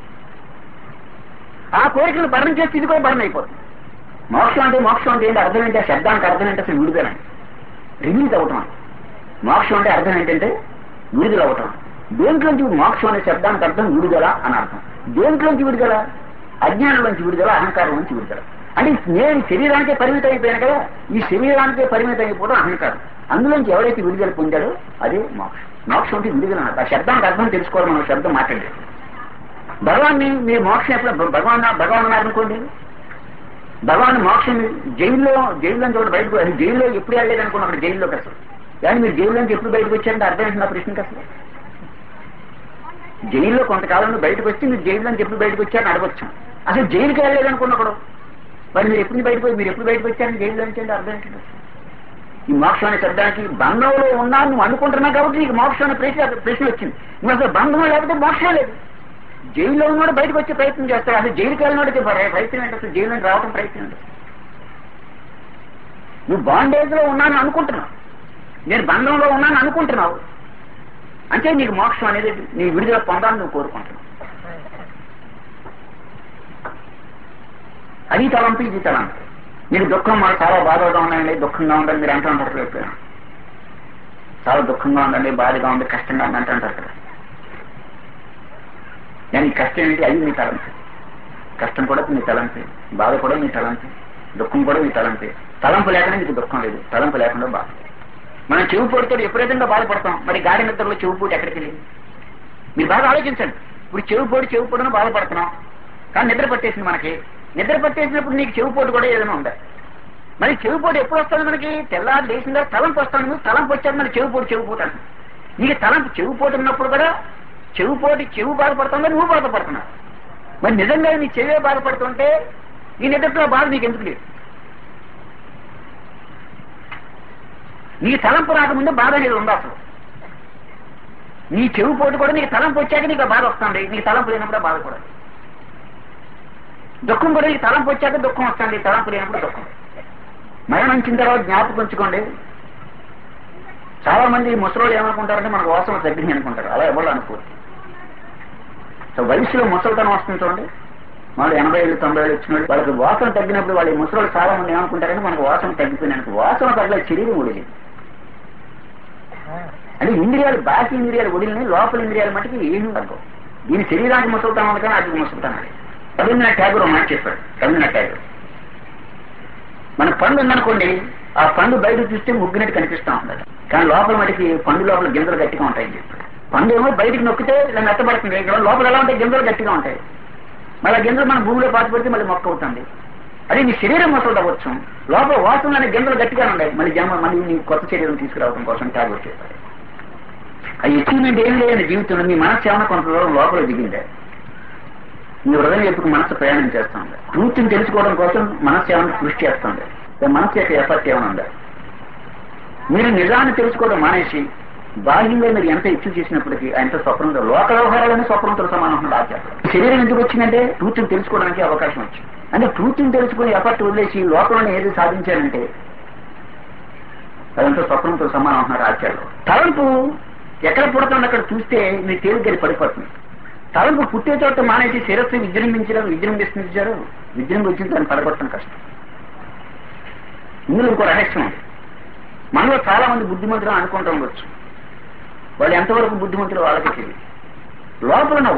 ఆ కోరికలను భరం చేసి ఇది కూడా భరం అయిపోతుంది. మోక్షం అంటే ఏంటి? అర్థం ఏంటి? ఆ శబ్దానికి అర్థం ఏంటి? అసలు విడుదలని, రిలీజ్ అవటం. మోక్షం అంటే అర్థం ఏంటంటే విడుదల అవటం. దేంట్లోంచి మోక్షం అనే శబ్దానికి అర్థం విడుదల అని అర్థం. దేంట్లోంచి విడుదల? అజ్ఞానంలోంచి విడుదల, అహంకారం నుంచి విడుదల. అంటే నేను శరీరానికే పరిమితం అయిపోయాను కదా, ఈ శరీరానికే పరిమితం అయిపోవడం అహంకారం. అందులోంచి ఎవరైతే విడుదల పొందాడో అదే మోక్షం. మోక్షం అంటే విడుదల అన్నమాట. ఆ శబ్దానికి అర్థం తెలుసుకోవాలి. మనం శబ్దం మాట్లాడలేదు. భగవాన్ని మీరు మోక్షం ఎప్పుడు భగవాన్ అన్నారనుకోండి, భగవాన్ మోక్షం జైల్లో చూడ బయటకు, జైల్లో ఎప్పుడు వెళ్ళలేదు అనుకోండి, అక్కడ జైల్లోకి అసలు. కానీ మీరు జైల్లోంచి ఎప్పుడు బయటకు వచ్చారంటే అర్థం ఏంటి నా ప్రశ్నకి? అసలు జైల్లో కొంతకాలంలో బయటకు వచ్చి మీరు జైల్లోంచి ఎప్పుడు బయటకు వచ్చారని అడగొచ్చాం. అసలు జైలుకి వెళ్ళలేదు అనుకున్నప్పుడు మరి మీరు ఎప్పుడు బయటకు వచ్చారని జైల్లోంచి అంటే అర్థం ఏంటంటే, ఈ మోక్షం అనే శబ్దానికి బంధంలో ఉన్నాను నువ్వు అనుకుంటున్నావు కాబట్టి నీకు మోక్షం అనే ప్రశ్న వచ్చింది. నువ్వు అసలు బంధం లేకపోతే మోక్షం లేదు. జైల్లో ఉన్నాడు బయటకు వచ్చే ప్రయత్నం చేస్తాడు. అసలు జైలుకి వెళ్ళినోడితే ప్రయత్నం ఏంటి? అసలు జైలు నుంచి రావడం ప్రయత్నం ఏంటి? నువ్వు బాండేజ్ లో ఉన్నాను అనుకుంటున్నావు, నేను బంధంలో ఉన్నాను అనుకుంటున్నావు, అంటే నీకు మోక్షం అనేది నీ విడుదల పొందాలని నువ్వు కోరుకుంటున్నావు. అది తలంపు, ఇది తలంపు. మీకు దుఃఖం మాకు చాలా బాధగా ఉందండి, దుఃఖంగా ఉందని మీరు అంటూ ఉంటారు కదా. చాలా దుఃఖంగా ఉందండి, బాధగా ఉంది, కష్టంగా ఉంది అంటూ ఉంటారు కదా. దానికి కష్టం ఏంటి? అది మీ తలంపు. కష్టం కూడా మీ తలంపే, బాధ కూడా మీ తలంపే, దుఃఖం కూడా మీ తలంపే. తలంపు లేకుండా మీకు దుఃఖం లేదు, తలంపు లేకుండా బాధ. మనం చెవి పోటుతో విపరీతంగా బాధపడతాం. మరి గాడి నిద్రలో చెవి పోటు ఎక్కడికి వెళ్ళింది? మీరు బాగా ఆలోచించండి. ఇప్పుడు చెవి పోటును బాధపడుతున్నాం, కానీ నిద్ర పట్టేసింది మనకి. నిద్ర పట్టేసినప్పుడు నీకు చెవి పోటు కూడా ఏదైనా ఉందా? మరి చెవి పోటు ఎప్పుడు వస్తుంది మనకి? తెల్లారి లేచిన తలంపు వస్తాను. తలంపు వచ్చాక మరి చెవి పోటు అంట. నీకు తలంపు చెవి పోటు ఉన్నప్పుడు కూడా చెవి బాధపడుతుందా, నువ్వు బాధపడుతున్నావు. మరి నిజంగా నీ చెవే బాధపడుతుంటే ఈ నిద్రలో బాధ నీకు ఎందుకు లేదు? నీ తలంపు రాకముందే బాధ అనేది ఉంది అసలు. నీ చెవి పోటు కూడా నీకు తలంపు వచ్చాక నీకు బాధ వస్తుంది, నీకు తలంపు లేనప్పుడు బాధ కూడా. దుఃఖం కూడా నీకు తలంపు వచ్చాక దుఃఖం వస్తుంది, తలంపు లేనప్పుడు దుఃఖం. మరణించిన తర్వాత జ్ఞాపకం ఉంచుకోండి. చాలా మంది ముసలోళ్ళు ఏమనుకుంటారంటే మనకు వాసన తగ్గింది అనుకుంటారు. అలా ఎవరు అనుకోరు. సో వయసులో ముసలితనం వస్తుంది చూడండి. వాళ్ళు 80 ఏళ్ళు 90 ఏళ్ళు వచ్చిన వాళ్ళకి వాసన తగ్గినప్పుడు వాళ్ళు ముసలోళ్ళు చాలా మంది ఏమనుకుంటారంటే మనకు వాసన తగ్గిపోయినానికి. వాసన తగ్గలేదు, శరీరం ఒడిలి. అంటే ఇంద్రియాలు, బాహ్య ఇంద్రియాలు ఒడిలిని, లోపల ఇంద్రియాలు మటుకు ఏమీ తగ్గవు. దీని శరీరానికి ముసలుతాం అందుకని అది ముసలుతాను. రవీంద్రనాథ్ ఠాగూర్ మాట చెప్పాడు. రవీంద్రనాథ్ ఠాగూర్ మన పండు ఉందనుకోండి, ఆ పండు బయట చూస్తే ముగ్గునట్టు కనిపిస్తూ ఉంటాడు, కానీ లోపల మటుకి పండు లోపల గింజలు గట్టిగా ఉంటాయని చెప్పాడు. పండు ఏమో బయటికి నొక్కితే ఇలా మెత్తబడుతుంది, లోపల ఎలా ఉంటాయి? గింజలు గట్టిగా ఉంటాయి. మళ్ళీ గింజలు మన భూమిలో పాతిపడితే మళ్ళీ మొక్క అవుతుంది. అది నీ శరీరం మొత్తం అవ్వచ్చు, లోపల వాసనలోనే గింజలు గట్టిగా ఉన్నాయి. మళ్ళీ నీ కొత్త శరీరం తీసుకురావడం కోసం ఠాగూర్ చెప్పాడు. ఆ అచీవ్మెంట్ ఏం లేని జీవితంలో మీ మనసు ఏమైనా కొంత దూరం లోపల దిగిందే. మీ హృదయం ఎప్పుడు మనసు ప్రయాణం చేస్తుంది. ట్రూత్ని తెలుసుకోవడం కోసం మనసు ఏమైనా కృషి చేస్తుంది. మనసు యొక్క ఎఫర్ట్ ఏమైనా ఉందా? మీరు నిజాన్ని తెలుసుకోవడం మానేసి బాహ్యంగా మీరు ఎంత అచీవ్ చేసినప్పటికీ ఆయనతో స్వప్నంతో లోక వ్యవహారాలనే స్వప్నంతో సమానం ఆచారం. శరీరం ఎందుకు వచ్చిందంటే ట్రూత్ని తెలుసుకోవడానికి అవకాశం వచ్చింది. అంటే ట్రూత్ని తెలుసుకుని ఎఫర్ట్ వదిలేసి లోకంలో ఏది సాధించారంటే అదంతా స్వప్నంతో సమానం అంటున్నారు ఆచార్యులు. తలంపు ఎక్కడ పుడుతుంది అక్కడ చూస్తే మీ తేలికని పడిపోతుంది. తలంపు పుట్టే చోట మానేసి శిరస్సు విజృంభించారు. విజృంభించిన దాన్ని పడగొట్టడం కష్టం. ఇందులో ఇంకో రహస్యం ఉంది. మనలో చాలా మంది బుద్ధిమంతులు అనుకుంటూ ఉండొచ్చు. వాళ్ళు ఎంతవరకు బుద్ధిమంతులు వాళ్ళకి తెలియదు. లోపల ఉన్న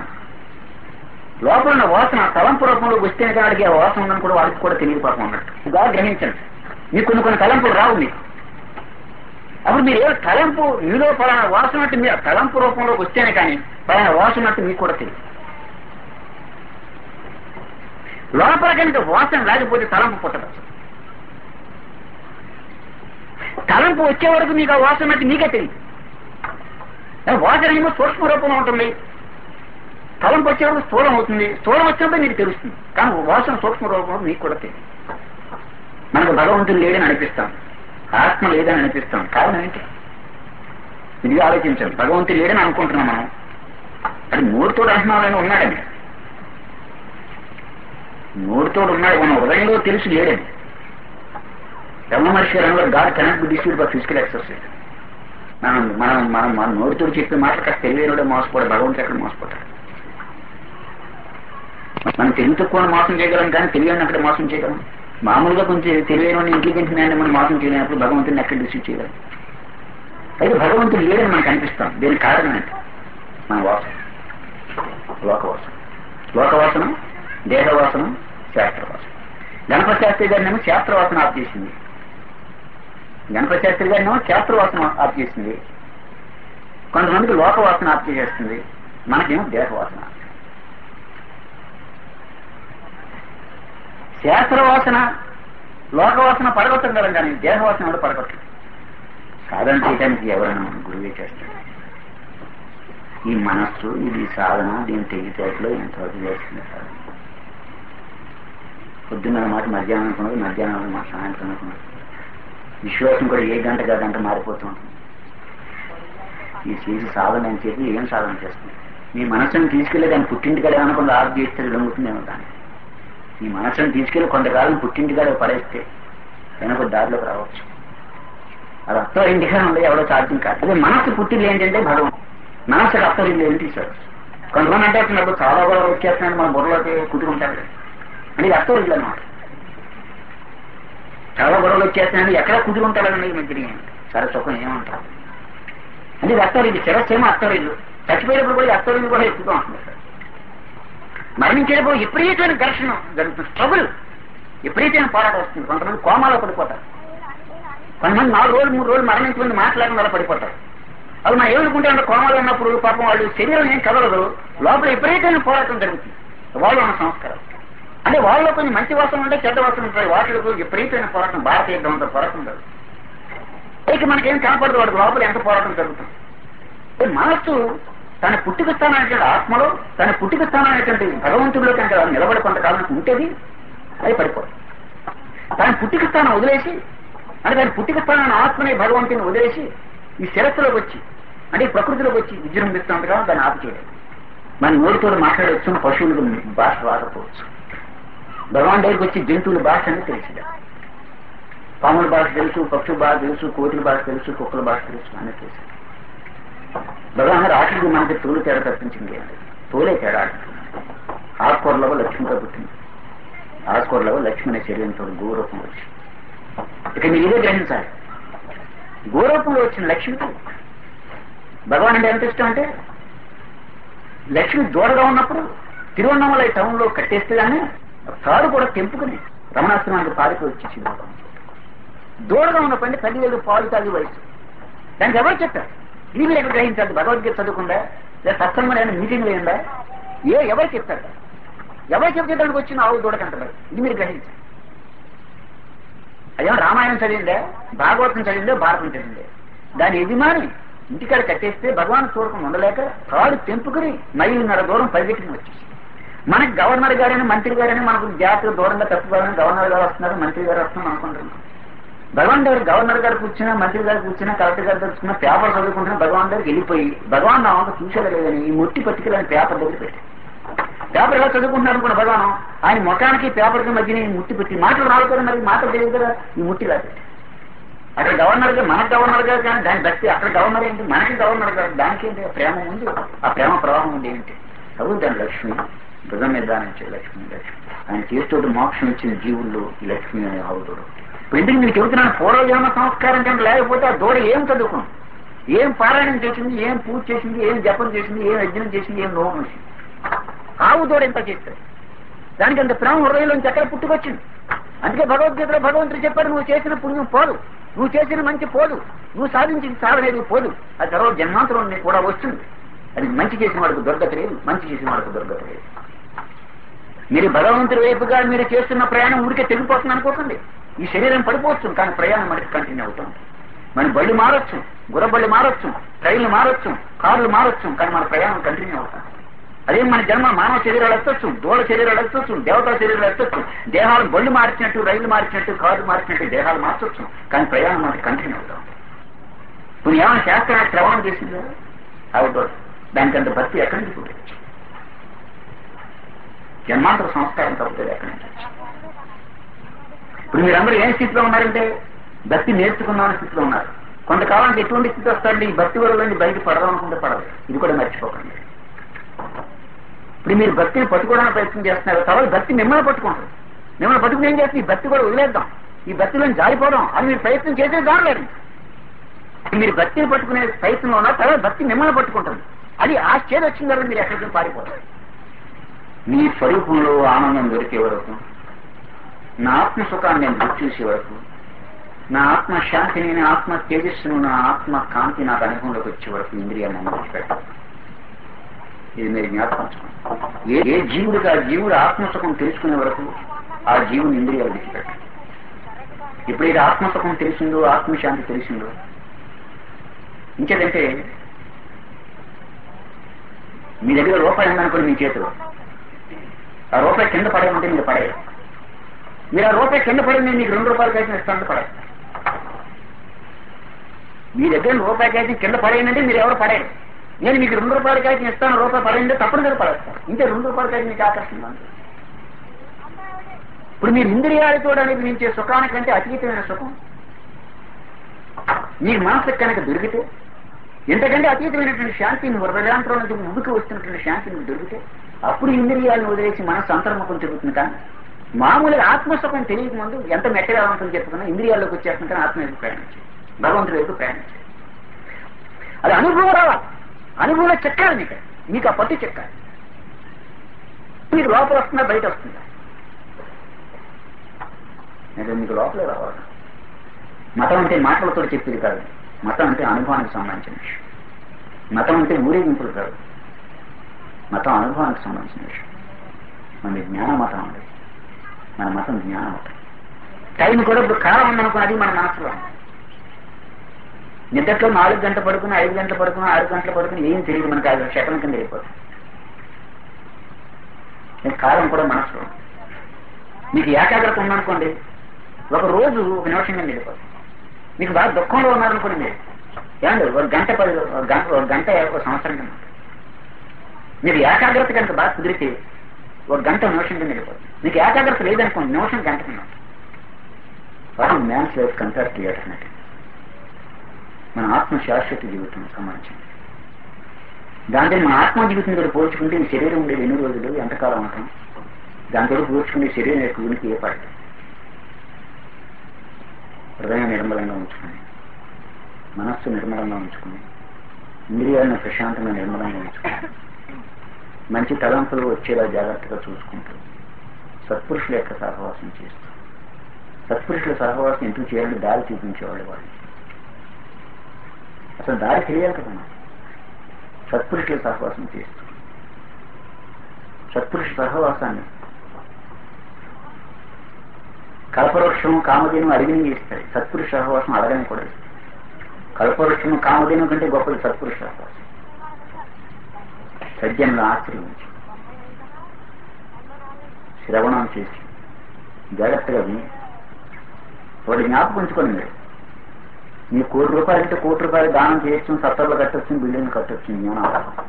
వాసన తలంపు రూపంలో వస్తేనే కాడికి ఆ వాసన ఉందని కూడా వాళ్ళకి కూడా తెలియదు పాపం అన్నట్టు. బాగా గ్రహించండి. మీకు కొన్ని తలంపులు రావు మీకు. అప్పుడు మీరు ఏ తలంపు మీలో పలానా వాసన అంటే మీరు తలంపు రూపంలో వస్తేనే కానీ పలానా వాసన అంటే మీకు కూడా తెలియదు. లోపల కనుక వాసన లేకపోతే తలంపు పుట్టదు. తలంపు వచ్చే వరకు మీకు ఆ వాసన అంటే మీకే తెలియదు. వాసన ఏమో సూక్ష్మ రూపంలో ఉంటుంది, తలంపు వచ్చేవరకు స్థూలం అవుతుంది. స్థూలం వచ్చినప్పుడు మీకు తెలుస్తుంది, కానీ వాసన సూక్ష్మ రూపంలో మీకు కూడా తెలియదు. మనకు భగవంతుడు లేడని అనిపిస్తాం, ఆత్మ లేదని అనిపిస్తాం. కారణం ఏంటి? ఇది ఆలోచించాం. భగవంతుడు లేడని అనుకుంటున్నాం మనం. అది మూడుతోడు అంటున్నామని ఉన్నాడని, మూడుతోడు ఉన్నాడు. మన హృదయంలో తెలిసి లేడని. రమణ మహర్షి గారు God cannot be deceived by physical exercise. మన నోటితోడు చెప్పే మాటలు కాస్త తెలియనోడే మోసపోడు. భగవంతుడు ఎక్కడ మోసపోతాడు? మనం తెలివి తక్కువ మోసం చేయగలం, కానీ తెలియని అక్కడ మోసం చేయగలం. మామూలుగా కొంచెం తెలియని ఇంటెలిజెంట్ మ్యాన్ మనం మోసం చేయలేనప్పుడు భగవంతుడిని ఎక్కడ డిసీవ్ చేయగలం? అయితే భగవంతుడు లేడని మనకు అనిపిస్తాం. దీనికి కారణం ఏంటి? మన వాసన, లోకవాసన, దేహవాసన, శాస్త్రవాసన. గణపతి శాస్త్రి గారినేమో శాస్త్రవాసన ఆఫ్ చేసింది. కొంతమందికి లోకవాసన ఆఫ్ చేసేస్తుంది, మనకేమో దేహవాసన. శాస్త్రవాసన లోకవాసన పడగొట్టగలం, కానీ దేహవాసన కూడా పడగొట్టలేదు. సాధన చేయడానికి ఎవరైనా మన గురువే చేస్తాడు. ఈ మనస్సు, ఇది సాధన, దీని తెలివితేటలో ఎంతవరకు చేస్తుంది సాధన. పొద్దున్న మాట మధ్యాహ్నం అనుకున్నది, మధ్యాహ్నం మాట సాయంత్రం అనుకున్నది. విశ్వాసం కూడా ఏ గంట మారిపోతూ ఉంటుంది. ఈ చేసి సాధన అని చెప్పి ఏం సాధన చేస్తుంది? మీ మనస్సును తీసుకెళ్లి దాన్ని పుట్టింటికాడ అనుకున్న ఆఫ్ చేస్తే లొంగుతుందేమో. దాన్ని ఈ మనస్సును తీసుకెళ్లి కొంతకాలం పుట్టింటికాడ పడేస్తే వెనక దారిలోకి రావచ్చు. అది అత్త ఇంటిగా ఉండే ఎవడో సాధ్యం కాదు. అదే మనస్సు పుట్టింది ఏంటంటే భగవంతుడు. మనస్సుకు అత్తలు ఏంటి సార్? కొంతమంది అంటే అప్పుడు చాలా బాగా వచ్చేస్తున్నాడు, మన బుర్రలోకి కుట్టుకుంటాడు. అంటే ఇది అర్థం అన్నమాట. చాలా గొడవలు వచ్చేస్తున్నాయి, ఎక్కడ కుదిరి ఉంటాడని ఈ మధ్య చాలా సుఖం ఏమంటారు అంటే ఇది అర్థం. ఇది చిరస్సేమో అర్థం ఇల్లు, చచ్చిపోయేటప్పుడు కూడా అర్థం ఇల్లు కూడా ఎక్కువగా ఉంటుంది సార్. మరణించేటప్పుడు విపరీతమైన ఘర్షణ జరుగుతుంది, స్ట్రగుల్, విపరీతమైన పోరాటం వస్తుంది. కొంతమంది కోమాలో పడిపోతారు, కొంతమంది 4 రోజులు 3 రోజులు మరణించుకుని మాట్లాడడం వల్ల పడిపోతారు. అది మనం ఏమనుకుంటే అంటే కోమాలో ఉన్నప్పుడు పాపం వాళ్ళు శరీరం ఏం కదలదు, లోపల విపరీతమైన పోరాటం జరుగుతుంది. వాళ్ళు ఉన్న సంస్కారం అంటే వాళ్ళలో కొన్ని మంచి వాసనలు ఉంటాయి, చెడ్డ వాసనలు ఉంటాయి, వాటికి విపరీతమైన పోరాటం, భారతీయ యుద్ధంతో పోరాటం జరుగుతుంది. ఇక మనకేం కనపడదు వాడికి లోపల ఎంత పోరాటం జరుగుతుంది. మనస్సు తన పుట్టుక స్థానమైనటువంటి ఆత్మలో, తన పుట్టుక స్థానమైనటువంటి భగవంతుడిలో కనుక నిలబడి కొంతకాలం ఉంటేది అది పడిపోదు. తన పుట్టుక స్థానం వదిలేసి అంటే తన పుట్టుక స్థానాన్ని ఆత్మని భగవంతుని వదిలేసి ఈ శిరస్సులోకి వచ్చి అంటే ఈ ప్రకృతిలోకి వచ్చి విజృంభిస్తుండగా దాన్ని ఆపు చేయలేదు. మన నోటితో మాట్లాడవచ్చు, పశువులకు భాష రాకపోవచ్చు. భగవాన్ దగ్గరికి వచ్చి జంతువుల భాష అని తెలిసింది. పాముల భాష తెలుసు, పక్షుల భాష తెలుసు, కోతుల భాష తెలుసు, కుక్కల భాష తెలుసు అని తెలుసు. భగవాన్ రాక్షసుడు మనకి తోలు తేడా తప్పించింది, తోలే తేడా. ఆకుకూరలో లక్ష్మిగా పుట్టింది, ఆకుకూరలో లక్ష్మి అనే శరీరంతో గోరూపం వచ్చి ఇక మీరు ఇదే గ్రహించాలి. గోరూపంలో వచ్చిన లక్ష్మికి భగవాన్ అంటే ఎంత ఇష్టం అంటే లక్ష్మి దూరంగా ఉన్నప్పుడు తిరువన్నమలై టౌన్ లో కట్టేస్తే కానీ తాడు కూడా తెంపుకుని రమణాశ్రమానికి పాలికి వచ్చేసింది. భగవాన్ దూరంగా ఉన్నప్పుడు 10 ఏళ్ళు పాలు తాగి వయసు. దానికి ఎవరు చెప్పారు? ఇది మీరు ఎక్కడ గ్రహించాలి? భగవద్గీత చదువుకుందా లేదా సత్సంగమైన మీటింగ్ లేదా? ఎవరు చెప్తారు? ఎవరు చెప్తే దానికి వచ్చిన ఆవు దూడకంటారు. ఇది మీరు గ్రహించాలి. అదేమో రామాయణం చదివిందే, భాగవతం చదివిందే, భారతం చదివిందే. దాని యజమాని ఇంటికాడ కట్టేస్తే భగవాన్ చూడకుండా ఉండలేక తాడు తెంపుకుని మైలున్నర దూరం పరిగెట్టుకుని వచ్చేసి మనకి గవర్నర్ గారైనా మంత్రి గారైనా మనకు జాగ్రత్తగా దూరంగా తప్పుకోవాలని గవర్నర్ గారు వస్తున్నారు, మంత్రి గారు వస్తున్నారు అనుకుంటున్నాం. భగవాన్ గారు గవర్నర్ గారు కూర్చున్నా, మంత్రి గారు కూర్చున్నా, కలెక్టర్ గారు కూర్చున్నా, పేపర్ చదువుకుంటున్నా భగవాన్ గారికి వెళ్ళిపోయి భగవాన్ నా వంక చూసేలేదని ఈ ముట్టి పట్టికలని పేపర్ దగ్గర పెట్టి పేపర్ ఎలా చదువుకుంటున్నారు అనుకున్న భగవాన్ ఆయన ముఖానికి పేపర్కి మధ్యన ఈ ముట్టి పెట్టి మాటలు రాదు కదా, మరి మాటలు తెలియదు కదా, ఈ ముట్టిలా పెట్టి అక్కడ గవర్నర్ గారు మనకు గవర్నర్ గారు కానీ దాని భక్తి అక్కడ గవర్నర్ ఏంటి, మనకి గవర్నర్ గారు దానికి ఏంటి ప్రేమ ఉంది, ఆ ప్రేమ ప్రవాహం ఉంది ఏంటి చదువు దాని లక్ష్మి భుజం మీద దానించే లక్ష్మి. ఆయన చేస్తూ మోక్షం ఇచ్చిన జీవుల్లో ఈ లక్ష్మి అనే ఆవుదోడు. ఇప్పుడు ఇంటికి మీకు చెబుతున్నాను, పూర్వజన్మ సంస్కారం కంటే లేకపోతే ఆ దూడ ఏం చదువుకున్నాం, ఏం పారాయణం చేసింది, ఏం పూజ చేసింది, ఏం జపం చేసింది, ఏం యజ్ఞం చేసింది, ఏం నోమం చేసింది. ఆవు దూడ ఎంత చేస్తారు, దానికి అంత ప్రేమ హృదయంలోంచి ఎక్కడ పుట్టుకొచ్చింది. అందుకే భగవద్గీతలో భగవంతుడు చెప్పాడు, నువ్వు చేసిన పుణ్యం పోదు, నువ్వు చేసిన మంచి పోదు, నువ్వు సాధించిన సాధనేది పోదు, అది తర్వాత జన్మాంతరం కూడా వస్తుంది. అది మంచి చేసిన వాడికి దుర్గతి లేదు, మంచి చేసిన వాడికి దుర్గతి లేదు. మీరు భగవంతుడి వైపుగా మీరు చేస్తున్న ప్రయాణం ఊరికే తెగిపోతుంది అనుకోకండి. ఈ శరీరం పడిపోవచ్చు కానీ ప్రయాణం మనకి కంటిన్యూ అవుతుంది. మన బళ్ళు మారొచ్చు, గుర్రబళ్ళు మారొచ్చు, ట్రైన్లు మారొచ్చు, కార్లు మారొచ్చు, కానీ మన ప్రయాణం కంటిన్యూ అవుతుంది. అదే మన జన్మ మానవ శరీరాలు ఎత్తొచ్చు, దూడ శరీరాలు ఎత్తొచ్చు, దేవతా శరీరాలు ఎత్తొచ్చు, దేహాలు బళ్ళు మార్చినట్టు, రైళ్లు మార్చినట్టు, కార్లు మార్చినట్టు దేహాలు మార్చొచ్చు, కానీ ప్రయాణం మనకి కంటిన్యూ అవుతాం. ఇప్పుడు ఏమైనా శాస్త్రాన్ని శ్రవణం చేసిందా? అవుతాడు. దానికంత భక్తి ఎక్కడి నుంచి పుట్టచ్చు? జన్మాంతర సంస్కారం తప్పుతుంది ఎక్కడి నుంచి. ఇప్పుడు మీరందరూ ఏం స్థితిలో ఉన్నారంటే భక్తి నేర్చుకున్నామని స్థితిలో ఉన్నారు. కొంతకాలానికి ఎటువంటి స్థితి వస్తారండి, ఈ భక్తి వల్ల బయట పడదామనుకుంటే పడదు. ఇది కూడా మర్చిపోకండి. ఇప్పుడు మీరు భక్తిని పట్టుకోవడానికి ప్రయత్నం చేస్తున్నారు, తర్వాత భక్తి మిమ్మల్ని పట్టుకుంటారు. మిమ్మల్ని పట్టుకుని ఏం చేస్తుంది, ఈ భక్తి కూడా వదిలేద్దాం, ఈ భక్తిలో జారిపోదాం అని మీరు ప్రయత్నం చేసే దానిలేదు. మీరు భక్తిని పట్టుకునే ప్రయత్నంలో ఉన్నారు, తర్వాత భక్తి మిమ్మల్ని పట్టుకుంటుంది. అది ఆ స్టేజ్ వచ్చిన తర్వాత మీరు ఎక్కడికి పారిపోతారు. మీ స్వరూపంలో ఆనందం దొరికే వరకు, నా ఆత్మ సుఖాన్ని నేను రుచి చూసే వరకు, నా ఆత్మ శాంతిని, నా ఆత్మ తేజస్సును, నా ఆత్మ కాంతి నాకు అనుభవంలోకి వచ్చే వరకు ఇంద్రియాన్ని అనుభవించబెట్టాలి. ఇది మీరు జ్ఞాపకం. ఏ జీవుడికి ఆ జీవుడు ఆత్మసుఖం తెలుసుకునే వరకు ఆ జీవుని ఇంద్రియాలు విడిచిపెట్టాలి. ఎప్పుడైతే ఆత్మసుఖం తెలిసిందో, ఆత్మశాంతి తెలిసిందో, ఇంకేదంటే మీ దగ్గర రూపాయి ఉందనుకోండి మీ చేతిలో, ఆ రూపాయి కింద పడేయమంటే మీరు పడేయాలి. మీరు ఆ రూపాయి కింద పడి నేను మీకు 2 రూపాయల కాగితం ఇస్తానంటే పడేయాలి. మీ దగ్గర రూపాయి కాగితం కింద పడేయనంటే మీరు ఎవరు పడేయాలి. నేను మీకు 2 రూపాయల కాగితం ఇస్తాను, రూపాయి పడేయంటే తప్పనిసరి పడేస్తాను. ఇంకే 2 రూపాయల కాగితం మీకు ఆకర్షణ. ఇప్పుడు మీరు ఇంద్రియాలతో అనిపించే సుఖానికంటే అతీతమైన సుఖం మీ మనసుకు కనుక దొరికితే, ఎంతకంటే అతీతమైనటువంటి శాంతిని హృదయాంతరం నుంచి ఉడికి వస్తున్నటువంటి శాంతిని దొరికితే, అప్పుడు ఇంద్రియాలను వదిలేసి మనసు అంతర్ముఖం చెబుతుంది. కానీ మామూలుగా ఆత్మసుఖం తెలియక ముందు ఎంత మెట్టగా ఉంటుందని చెప్పుకున్నా ఇంద్రియాల్లోకి వచ్చేస్తుంటే ఆత్మ ఎదుగు ప్రయాణించాలి, భగవంతుడు ఎదుగు ప్రయాణించాలి. అది అనుభవం రావాలి, అనుభవంలో చెక్కాలి. మీకు ఆ పట్టు చెక్కాలి. మీకు లోపల వస్తుందా బయట వస్తుందా? నేను మీకు లోపలే రావాలి. మతం అంటే మాటలతో చెప్పేది కాదు, మతం అంటే అనుభవానికి సంబంధించిన విషయం. మతం అంటే ఊరేగింపులు కాదు, మతం అనుభవానికి సంబంధించిన విషయం. మన జ్ఞాన మతం ఉంది, మన మతం జ్ఞాన మతం. టైం కూడా ఇప్పుడు కాలం ఉందనుకుని అది మన మనసులో. నిద్రలో 4 గంటలు పడుకుని 5 గంటలు పడుకుని 6 గంటలు పడుకుని ఏం తెలియదు మనకు. అది శకలం కింద వెళ్ళిపోతుంది. కాలం కూడా మనసులో. మీకు ఏకాగ్రత ఉందనుకోండి, ఒక రోజు 1 నిమిషం కింద వెళ్ళిపోతుంది. మీకు బాగా దుఃఖంలో ఉన్నారనుకోండి మీరు ఏమండి, 1 గంట 1 గంట 1 సంవత్సరం కింద. మీకు ఏకాగ్రత కనుక బాగా కుదిరితే 1 గంట 1 నిమిషం కింద వెళ్ళిపోతుంది. మీకు ఏకాగ్రత లేదనుకోండి, నిమిషం గంట కింద. Man's life compare to eternity. మన ఆత్మ శాశ్వత జీవితం సంబంధించింది. దాంతో మన ఆత్మ జీవితం కూడా పోల్చుకుంటే ఈ శరీరం ఉండేది ఎన్ని రోజులు, ఎంతకాలం ఉంటాం, దాంతో పోల్చుకుంటే శరీరం యొక్క ఉనికి ఏ పాటి. హృదయం నిర్మలంగా ఉంచుకుని, మనస్సు నిర్మలంగా ఉంచుకుని, ఇంద్రియాలను ప్రశాంతంగా నిర్మలంగా ఉంచుకుని, మంచి తలంపులు వచ్చేలా జాగ్రత్తగా చూసుకుంటూ సత్పురుషుల యొక్క సహవాసం చేస్తూ, సత్పురుషుల సహవాసం ఎందుకు చేయాలని దారి చూపించేవాళ్ళు వాళ్ళు. అసలు దారి తెలియాలి కదా మనం. సత్పురుషుల సహవాసం చేస్తూ, సత్పురుష సహవాసాన్ని కల్పవృక్షము కామధేను అడిగిని చేస్తాయి, సత్పురుష సహవాసం అడగని కూడా ఇస్తాయి. కల్పవృక్షము కామధేను కంటే గొప్పది సత్పురుష సహవాసం. సజ్జనులను ఆశ్రయించి శ్రవణం చేసి జాగ్రత్తగా విని వాటి జ్ఞాపకం ఉంచుకోండి. మీరు ₹1 కోటి అంటే ₹1 కోటి దానం చేయొచ్చు, సత్తర్లు కట్టొచ్చు, బిల్డింగ్ కట్టొచ్చు. జ్ఞానం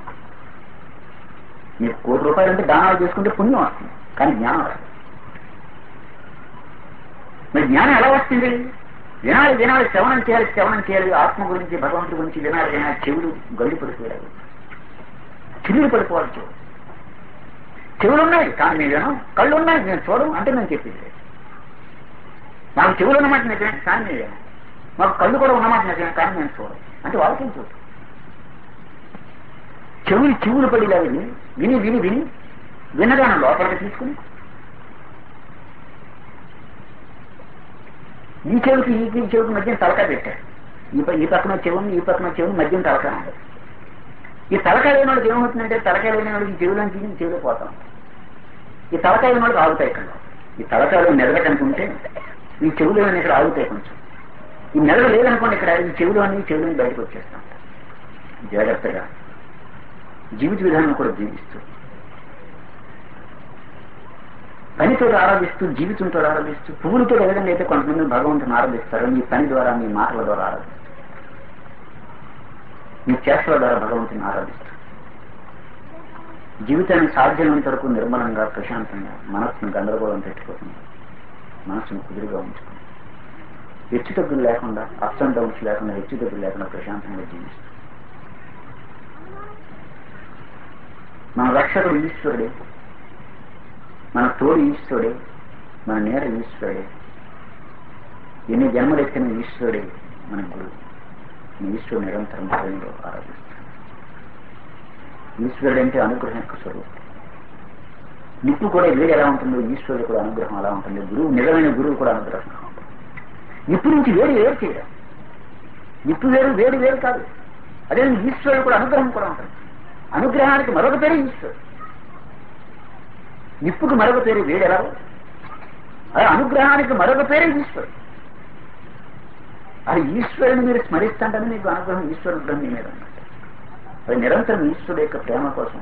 మీరు ₹1 కోటి అంటే దానాలు చేసుకుంటే పుణ్యం వస్తుంది, కానీ జ్ఞానం రాదు. మరి జ్ఞానం ఎలా వస్తుంది? వినాలి వినాలి, శ్రవణం చేయాలి శ్రవణం చేయాలి. ఆత్మ గురించి భగవంతుడి గురించి వినాలి వినాలి. చెవులు గల్లి పడిపోయాలి, చిల్లులు పడిపోవాలి. చెవులు ఉన్నాయి కానీ నేను వినం, కళ్ళు ఉన్నాయి నేను చూడం అంటే నేను చెప్పింది. నాకు చెవులు ఉన్నమాట నిజమే కానీ నేను వినం, మాకు కళ్ళు కూడా ఉన్నమాట నిజమే కానీ నేను చూడం అంటే వాళ్ళకేం చూడు. చెవులు పడిలా విని విని విని విని వినగానే లోపలికి తీసుకుని ఈ చెవికి ఈ చెవికి మధ్యన తలకాయ పెట్టారు. ఈ పక్కన చెవుని ఈ పక్కన చెవుని మధ్యన తలకాయ ఉండదు. ఈ తలకాయ లేని వాళ్ళకి ఏమవుతుందంటే, తలకాయ లేని వాళ్ళకి చెవులో తీసి చెవిలో పోతాం. ఈ తలకాయ లేని వాళ్ళకి ఆగుతాయి. ఇక్కడ ఈ తలకాయలో మెదగటనుకుంటే ఈ చెవులు అని ఇక్కడ ఆగుతాయి. కొంచెం ఈ మెదడు లేదనుకోండి, ఇక్కడ ఈ చెవులు అని చెవులని బయటకు వచ్చేస్తాం. జాగ్రత్తగా జీవిత విధానం కూడా జీవిస్తూ, పనితో ఆరాధిస్తూ, జీవితంతో ఆరాధిస్తూ, పువ్వులతో ఎదగండి అయితే కొంతమంది భగవంతుని ఆరాధిస్తారు. మీ పని ద్వారా, మీ మాటల ద్వారా ఆరాధిస్తారు, మీ చేష్టల ద్వారా భగవంతుని ఆరాధిస్తారు. జీవితాన్ని సాధ్యమైనంత వరకు నిర్మలంగా, ప్రశాంతంగా, మనస్సును గందరగోళం పెట్టుకోకుండా, మనస్సును కుదురుగా ఉంచుకుని, హెచ్చు తగ్గులు లేకుండా, అప్స్ అండ్ డౌన్స్ లేకుండా, హెచ్చు తగ్గులు లేకుండా ప్రశాంతంగా జీవిస్తాం. మన రక్షకుడు ఈశ్వరుడే, మన తోడు ఈశ్వరుడే, మన నేర ఈశ్వరుడే, ఎన్ని జన్మలెత్తిన ఈశ్వరుడే మన గురువు. ఈశ్వరుడు నిరంతరం హృదయంలో ఆరాధిస్తాడు. ఈశ్వరుడు అంటే అనుగ్రహం యొక్క స్వరూపం. నిప్పు కూడా వేడి ఎలా ఉంటుందో ఈశ్వరుడు కూడా అనుగ్రహం అలా ఉంటుంది. గురువు, నిజమైన గురువు కూడా అనుగ్రహం ఉంటుంది. నిప్పు నుంచి వేడి వేరు చేయడం, నిప్పు వేరు వేడి వేరు కాదు. అదే ఈశ్వరుడు కూడా అనుగ్రహం కూడా ఉంటుంది. అనుగ్రహానికి మరొక పేరు ఈశ్వరుడు. నిప్పుకు మరొక పేరు వేడి ఎలా, అదే అనుగ్రహానికి మరొక పేరు ఈశ్వరుడు. అది ఈశ్వరుని మీరు స్మరిస్తుంటే మీకు అనుగ్రహం, ఈశ్వరుడు మీ మీద అన్నమాట. అది నిరంతరం ఈశ్వరుడు యొక్క ప్రేమ కోసం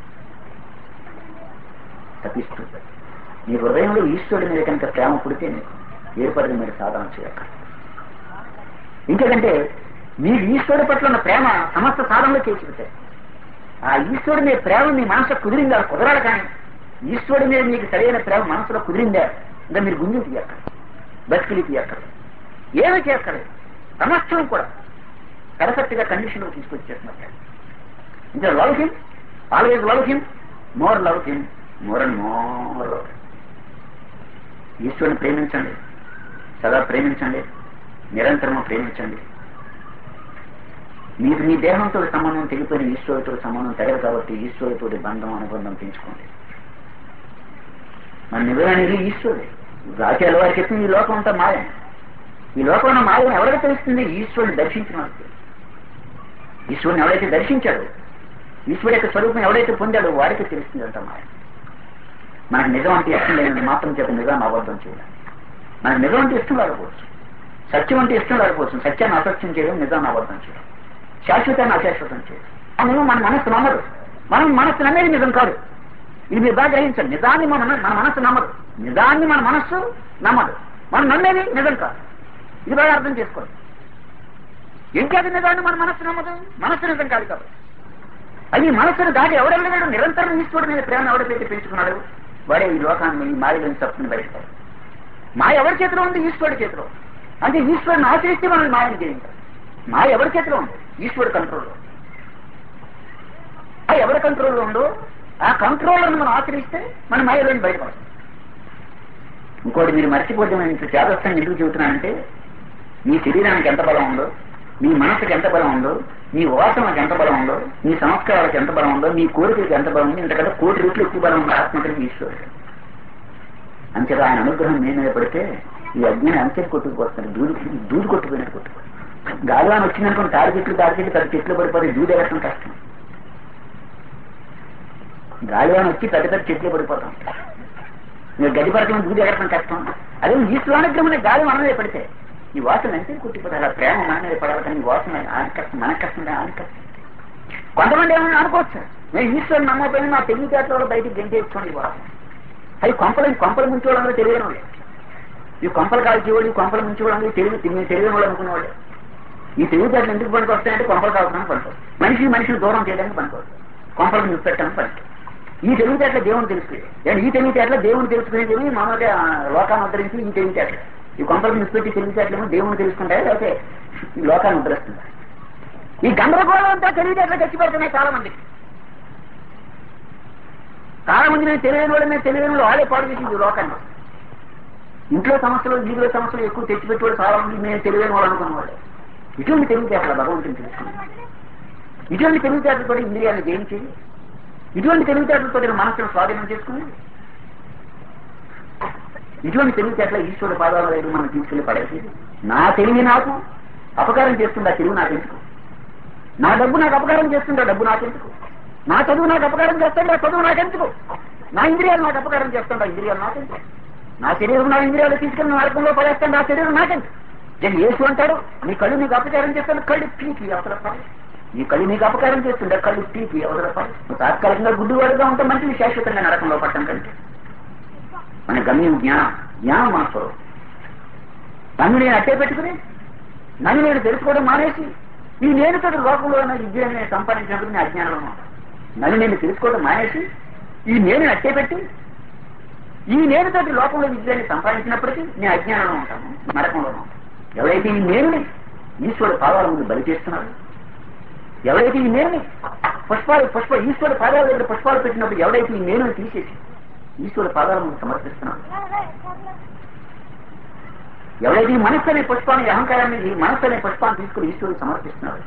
తప్పిస్తూ, మీ హృదయంలో ఈశ్వరుడి మీద కనుక ప్రేమ పుడితే మీకు ఏర్పడిన మీరు సాధన చేయక. ఇంకేదంటే మీకు ఈశ్వరుడి పట్ల ఉన్న ప్రేమ సమస్త సాధనలో చేసిపోతాయి. ఆ ఈశ్వరుడి మీద ప్రేమ మీ మనసులో కుదిరిందా? కుదరాలి. కానీ ఈశ్వరుడి మీద మీకు సరైన ప్రేమ మనసులో కుదిరిందా? ఇంకా మీరు గుంజు తీయక్కర్లేదు, బతికిలి తీయక్కర్లేదు, ఏమీ చేయక్కర్లేదు. సమస్తం కూడా పర్ఫెక్ట్ గా కండిషన్లో తీసుకొచ్చేస్తున్నారు. ఇంకా love him, always love him, more love him, more and more love him. ఈశ్వరుని ప్రేమించండి, సదా ప్రేమించండి, నిరంతరము ప్రేమించండి. మీకు మీ దేహంతో సంబంధం తెగిపోయిన ఈశ్వరుతో సంబంధం తెగదు కాబట్టి ఈశ్వరుతో బంధం అనుబంధం పెంచుకోండి. మన నిజానికి ఈశ్వరుడే. ఆచార్యుల వారికి చెప్పింది ఈ లోకం అంతా మాయ. ఈ లోకంలో మాయం ఎవరికి తెలుస్తుంది? ఈశ్వరుని దర్శించిన వారికి. ఈశ్వరుని ఎవరైతే దర్శించాడో, ఈశ్వరు యొక్క స్వరూపం ఎవరైతే పొందాడో వారికి తెలుస్తుంది అంత మాయ. మనకు నిజం అంటే ఇష్టం లేని మాత్రం చేత నిజాన్ని అబద్ధం చేయాలి. మనకు నిజం అంటే ఇష్టం లేకపోవచ్చు, సత్యం అంటే ఇష్టం లేకపోవచ్చు. సత్యాన్ని అసత్యం చేయడం, నిజాన్ని అబద్ధం చేయడం, శాశ్వతాన్ని అశాశ్వతం చేయడం. మనం మన మనస్సు నమ్మదు. మనం మనస్సు నమ్మేది నిజం కాదు. ఇది మీరు బాగా గ్రహించండి. నిజాన్ని మన మనస్సు నమ్మదు, నిజాన్ని మన మనస్సు నమ్మదు. మనం నమ్మేది నిజం కాదు. ఇది బాగా అర్థం చేసుకోండి. ఇంకేది నిజాన్ని మన మనస్సు నమ్మదు, మనస్సు నిజం కాదు కాబట్టి. అది మనస్సును దాటి ఎవడెళ్ళగాడు నిరంతరం ఈశ్వరుడు మీద ప్రేమ ఎవడైతే పెంచుకున్నాడు వాడే ఈ లోకాన్ని, ఈ మాయలోని తప్పుని బయటపడు. మాయ ఎవరి చేతిలో ఉంది? ఈశ్వరుడి చేతిలో. అంటే ఈశ్వరుని ఆశ్రయిస్తే మనం మాయను జయించాలి. మాయ ఎవరి చేతిలో ఉంది? ఈశ్వరుడు కంట్రోల్లో. ఎవరి కంట్రోల్లో ఉందో ఆ కంట్రోల్ని మనం ఆచరిస్తే మన మాయలోని బయటపడతాం. ఇంకోటి మీరు మర్చిపోతే నేను ఇంత చేదస్థాన్ని ఎందుకు చెబుతున్నానంటే, మీ శరీరానికి ఎంత బలం ఉందో, మీ మనసుకి ఎంత బలం ఉందో, మీ వాసనకి ఎంత బలం ఉందో, మీ సంస్కారాలకు ఎంత బలం ఉందో, మీ కోరికలకు ఎంత బలం ఉంది, ఇంతకంటే 1,000,000 రెట్లు ఎక్కువ బలం ఉంది ఆత్మకి ఈశ్వరుడు. అంతేగా ఆయన అనుగ్రహం మీ మీద పడితే ఈ అజ్ఞాని అంచెని కొట్టుకుపోతుంది. దూది కొట్టుకుపోయినట్టు కొట్టుకోండి. గాలివాన వచ్చిందనుకోండి, తాడి చెట్లు పెద్ద చెట్లు పడిపోతే దూది ఎగటం కష్టం. గాలివాన వచ్చి పెద్ద చెట్లు పడిపోతాం. మీరు గడ్డి పడటం దూది ఎగటం కష్టం. అదే ఈశ్వరానుగ్రహం గాలి మన మీద పడితే ఈ వాసన అంటే కుట్టిపోతారు. అలా ప్రేమ మన మీద పడాలి కానీ ఈ వాసన ఆయన కష్టం, మనకు కష్టం, ఆయన కష్టం. కొంతమంది ఏమైనా అనుకోవచ్చు, నేను ఈశ్వరుని నమ్మకపోయినా నా తెలివితేటలో బయటికి గెంటేసుకోండి. వాసన అవి కొంపలు ముంచుకోవడంలో తెలియని వాళ్ళు, ఈ కొంపలు కాల్చేవాళ్ళు, ఈ కొంపలు ముంచుకోవడానికి తెలియని వాళ్ళు అనుకునేవాళ్ళు. ఈ తెలివితేటలు ఎందుకు పనికి వస్తాయంటే కొంపలు కాల్చడానికి పనికొస్తాయి. మనిషిని దూరం చేయడానికి పనికొస్తాయి, కొంపలకు నిలిపెట్టడానికి పనికి. ఈ తెలివితేటలు దేవుని తెలుసుకునే, ఈ తెలివితేటలు దేవుని తెలుసుకునేది మామూలుగా లోకాన్ని ఉద్ధరించి ఈ తెలివితేటలు. ఈ కొంపలకు నిలిపెట్టి తెలివితేటలేమో దేవుని తెలుసుకుంటాయి, లేకపోతే ఈ లోకాన్ని ఉద్ధరిస్తుంటారు. ఈ గందరగోళం అంతా తెలివితేటలు ఖర్చు పెడుతున్నాయి చాలా మందికి. చాలా మంది నేను తెలియని వాళ్ళు వాళ్ళే పాడు చేసింది ఈ లోకాన్ని. ఇంట్లో సమస్యలు, వీధిలో సమస్యలు ఎక్కువ తెచ్చిపెట్టేవాడు చాలా మంది నేను తెలియని వాళ్ళు అనుకున్నవాళ్ళు. ఇటువంటి తెలివితేటలు భగవంతుని తెలుసుకున్నాను. ఇటువంటి తెలివితేటలతో ఇంద్రియాలను జయించేది, ఇటువంటి తెలివితేటలతో మనసును స్వాధీనం చేసుకుని, ఇటువంటి తెలివితేటల ఈశ్వరుడు పాదాల దగ్గర మనం తీసుకెళ్లి పడేసేది. నా తెలివి నాకు అపకారం చేస్తుందా తెలివి నాకెందుకు? నా డబ్బు నాకు అపకారం చేస్తుందా డబ్బు నాకెందుకు? నా చదువు నాకు అపకారం చేస్తుందా చదువు నాకెందుకు? నా ఇంద్రియాలు నాకు అపకారం చేస్తుందా ఇంద్రియాలు నాకెందుకు? నా శరీరం నా ఇంద్రియాలు తీసుకెళ్ళి నరకంలో పడేస్తాను, నా శరీరం నాకెందుకు? నేను యేసు అంటాడు, నీ కళ్ళు నీకు అపకారం చేస్తాను, కళ్ళు పీకి అవసర పడి. నీ కళ్ళు నీకు అపకారం చేస్తుండే కళ్ళు పీకి అవసర పడి. నువ్వు తాత్కాలికంగా గుడ్డివాడుగా ఉంటే మంచిది, శాశ్వతంగా నరకంలో పట్టడం కంటే. మన గమ్యం జ్ఞానం మన స్వరం. నన్ను నేను అట్టే పెట్టుకుని నన్ను నేను తెలుసుకోవడం మానేసి ఈ నేనుతో లోకంలో విద్యను సంపాదించినప్పుడు నేను అజ్ఞానంలో ఉంటాను. నన్ను నేను తెలుసుకోవడం మానేసి ఈ నేను అట్టే పెట్టి ఈ నేనుతో లోకంలో విద్యని సంపాదించినప్పటికీ నేను అజ్ఞానంలో ఉంటాను, నరకంలో ఉంటాను. ఎవరైతే ఈ నేనుని ఈశ్వరుడు పాదాల ముందు బలి చేస్తున్నారు, ఎవరైతే ఈ నేనుని ఈశ్వరుడు పాదాల దగ్గర పుష్పాలు పెట్టినప్పుడు ఎవరైతే ఈ నేనుని తీసేసి ఈశ్వరుడు పాదాల ముందు సమర్పిస్తున్నారు, ఎవరైతే ఈ మనస్సు అనే పుష్పాన్ని, అహంకారాన్ని, ఈ మనస్సు అనే పుష్పాన్ని తీసుకుని ఈశ్వరుడు సమర్పిస్తున్నారు,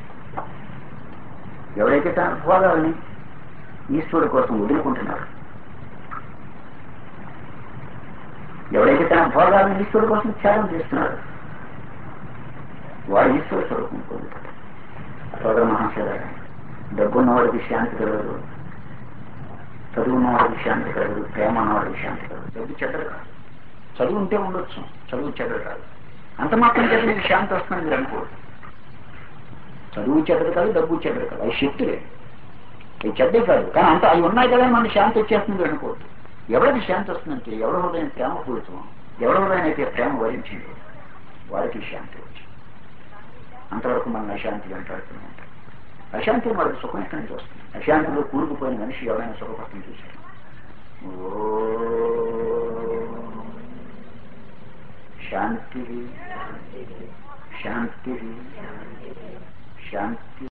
ఎవరైతే తన భోగాలని ఈశ్వరుడు కోసం వదులుకుంటున్నారు, ఎవరైతే తన భోగాలను ఈశ్వరుడు కోసం త్యాగం చేస్తున్నారు, వాడు ఈశ్వర స్వరూపం పొందుతాడు. సోదర మహాశయ, డబ్బున్నవాడికి శాంతి కలగదు, చదువున్నవాడికి శాంతి కలగదు, ప్రేమ ఉన్నవాడికి శాంతి కలగదు. డబ్బు చెడ్డలు కాదు, చదువు ఉంటే ఉండొచ్చు, చదువు చెడ్డలు కాదు. అంత మాత్రం చేత మీకు శాంతి వస్తుందని మీరు అనుకోవద్దు. చదువు చెడ్డలు కాదు, డబ్బు చెడ్డలు కాదు, అవి శక్తులే, అవి చెడ్డే కాదు. కానీ అంత అవి ఉన్నాయి కదా మనకి శాంతి వచ్చేస్తుంది అనుకోవద్దు. ఎవరికి శాంతి వస్తుందంటే ఎవరి హృదయం ప్రేమ పూర్తం, ఎవరి హృదయం అయితే ప్రేమ వరించింది వారికి శాంతి వచ్చింది. అంతవరకు మనం అశాంతి వెంటాడుతూనే ఉంటాం. అశాంతి వాళ్ళకి సుఖం ఎక్కడి నుంచి వస్తుంది? అశాంతిలో కూరుకుపోయిన మనిషి ఎవరైనా సుఖపడటం చూశారు? శాంతి శాంతి శాంతి.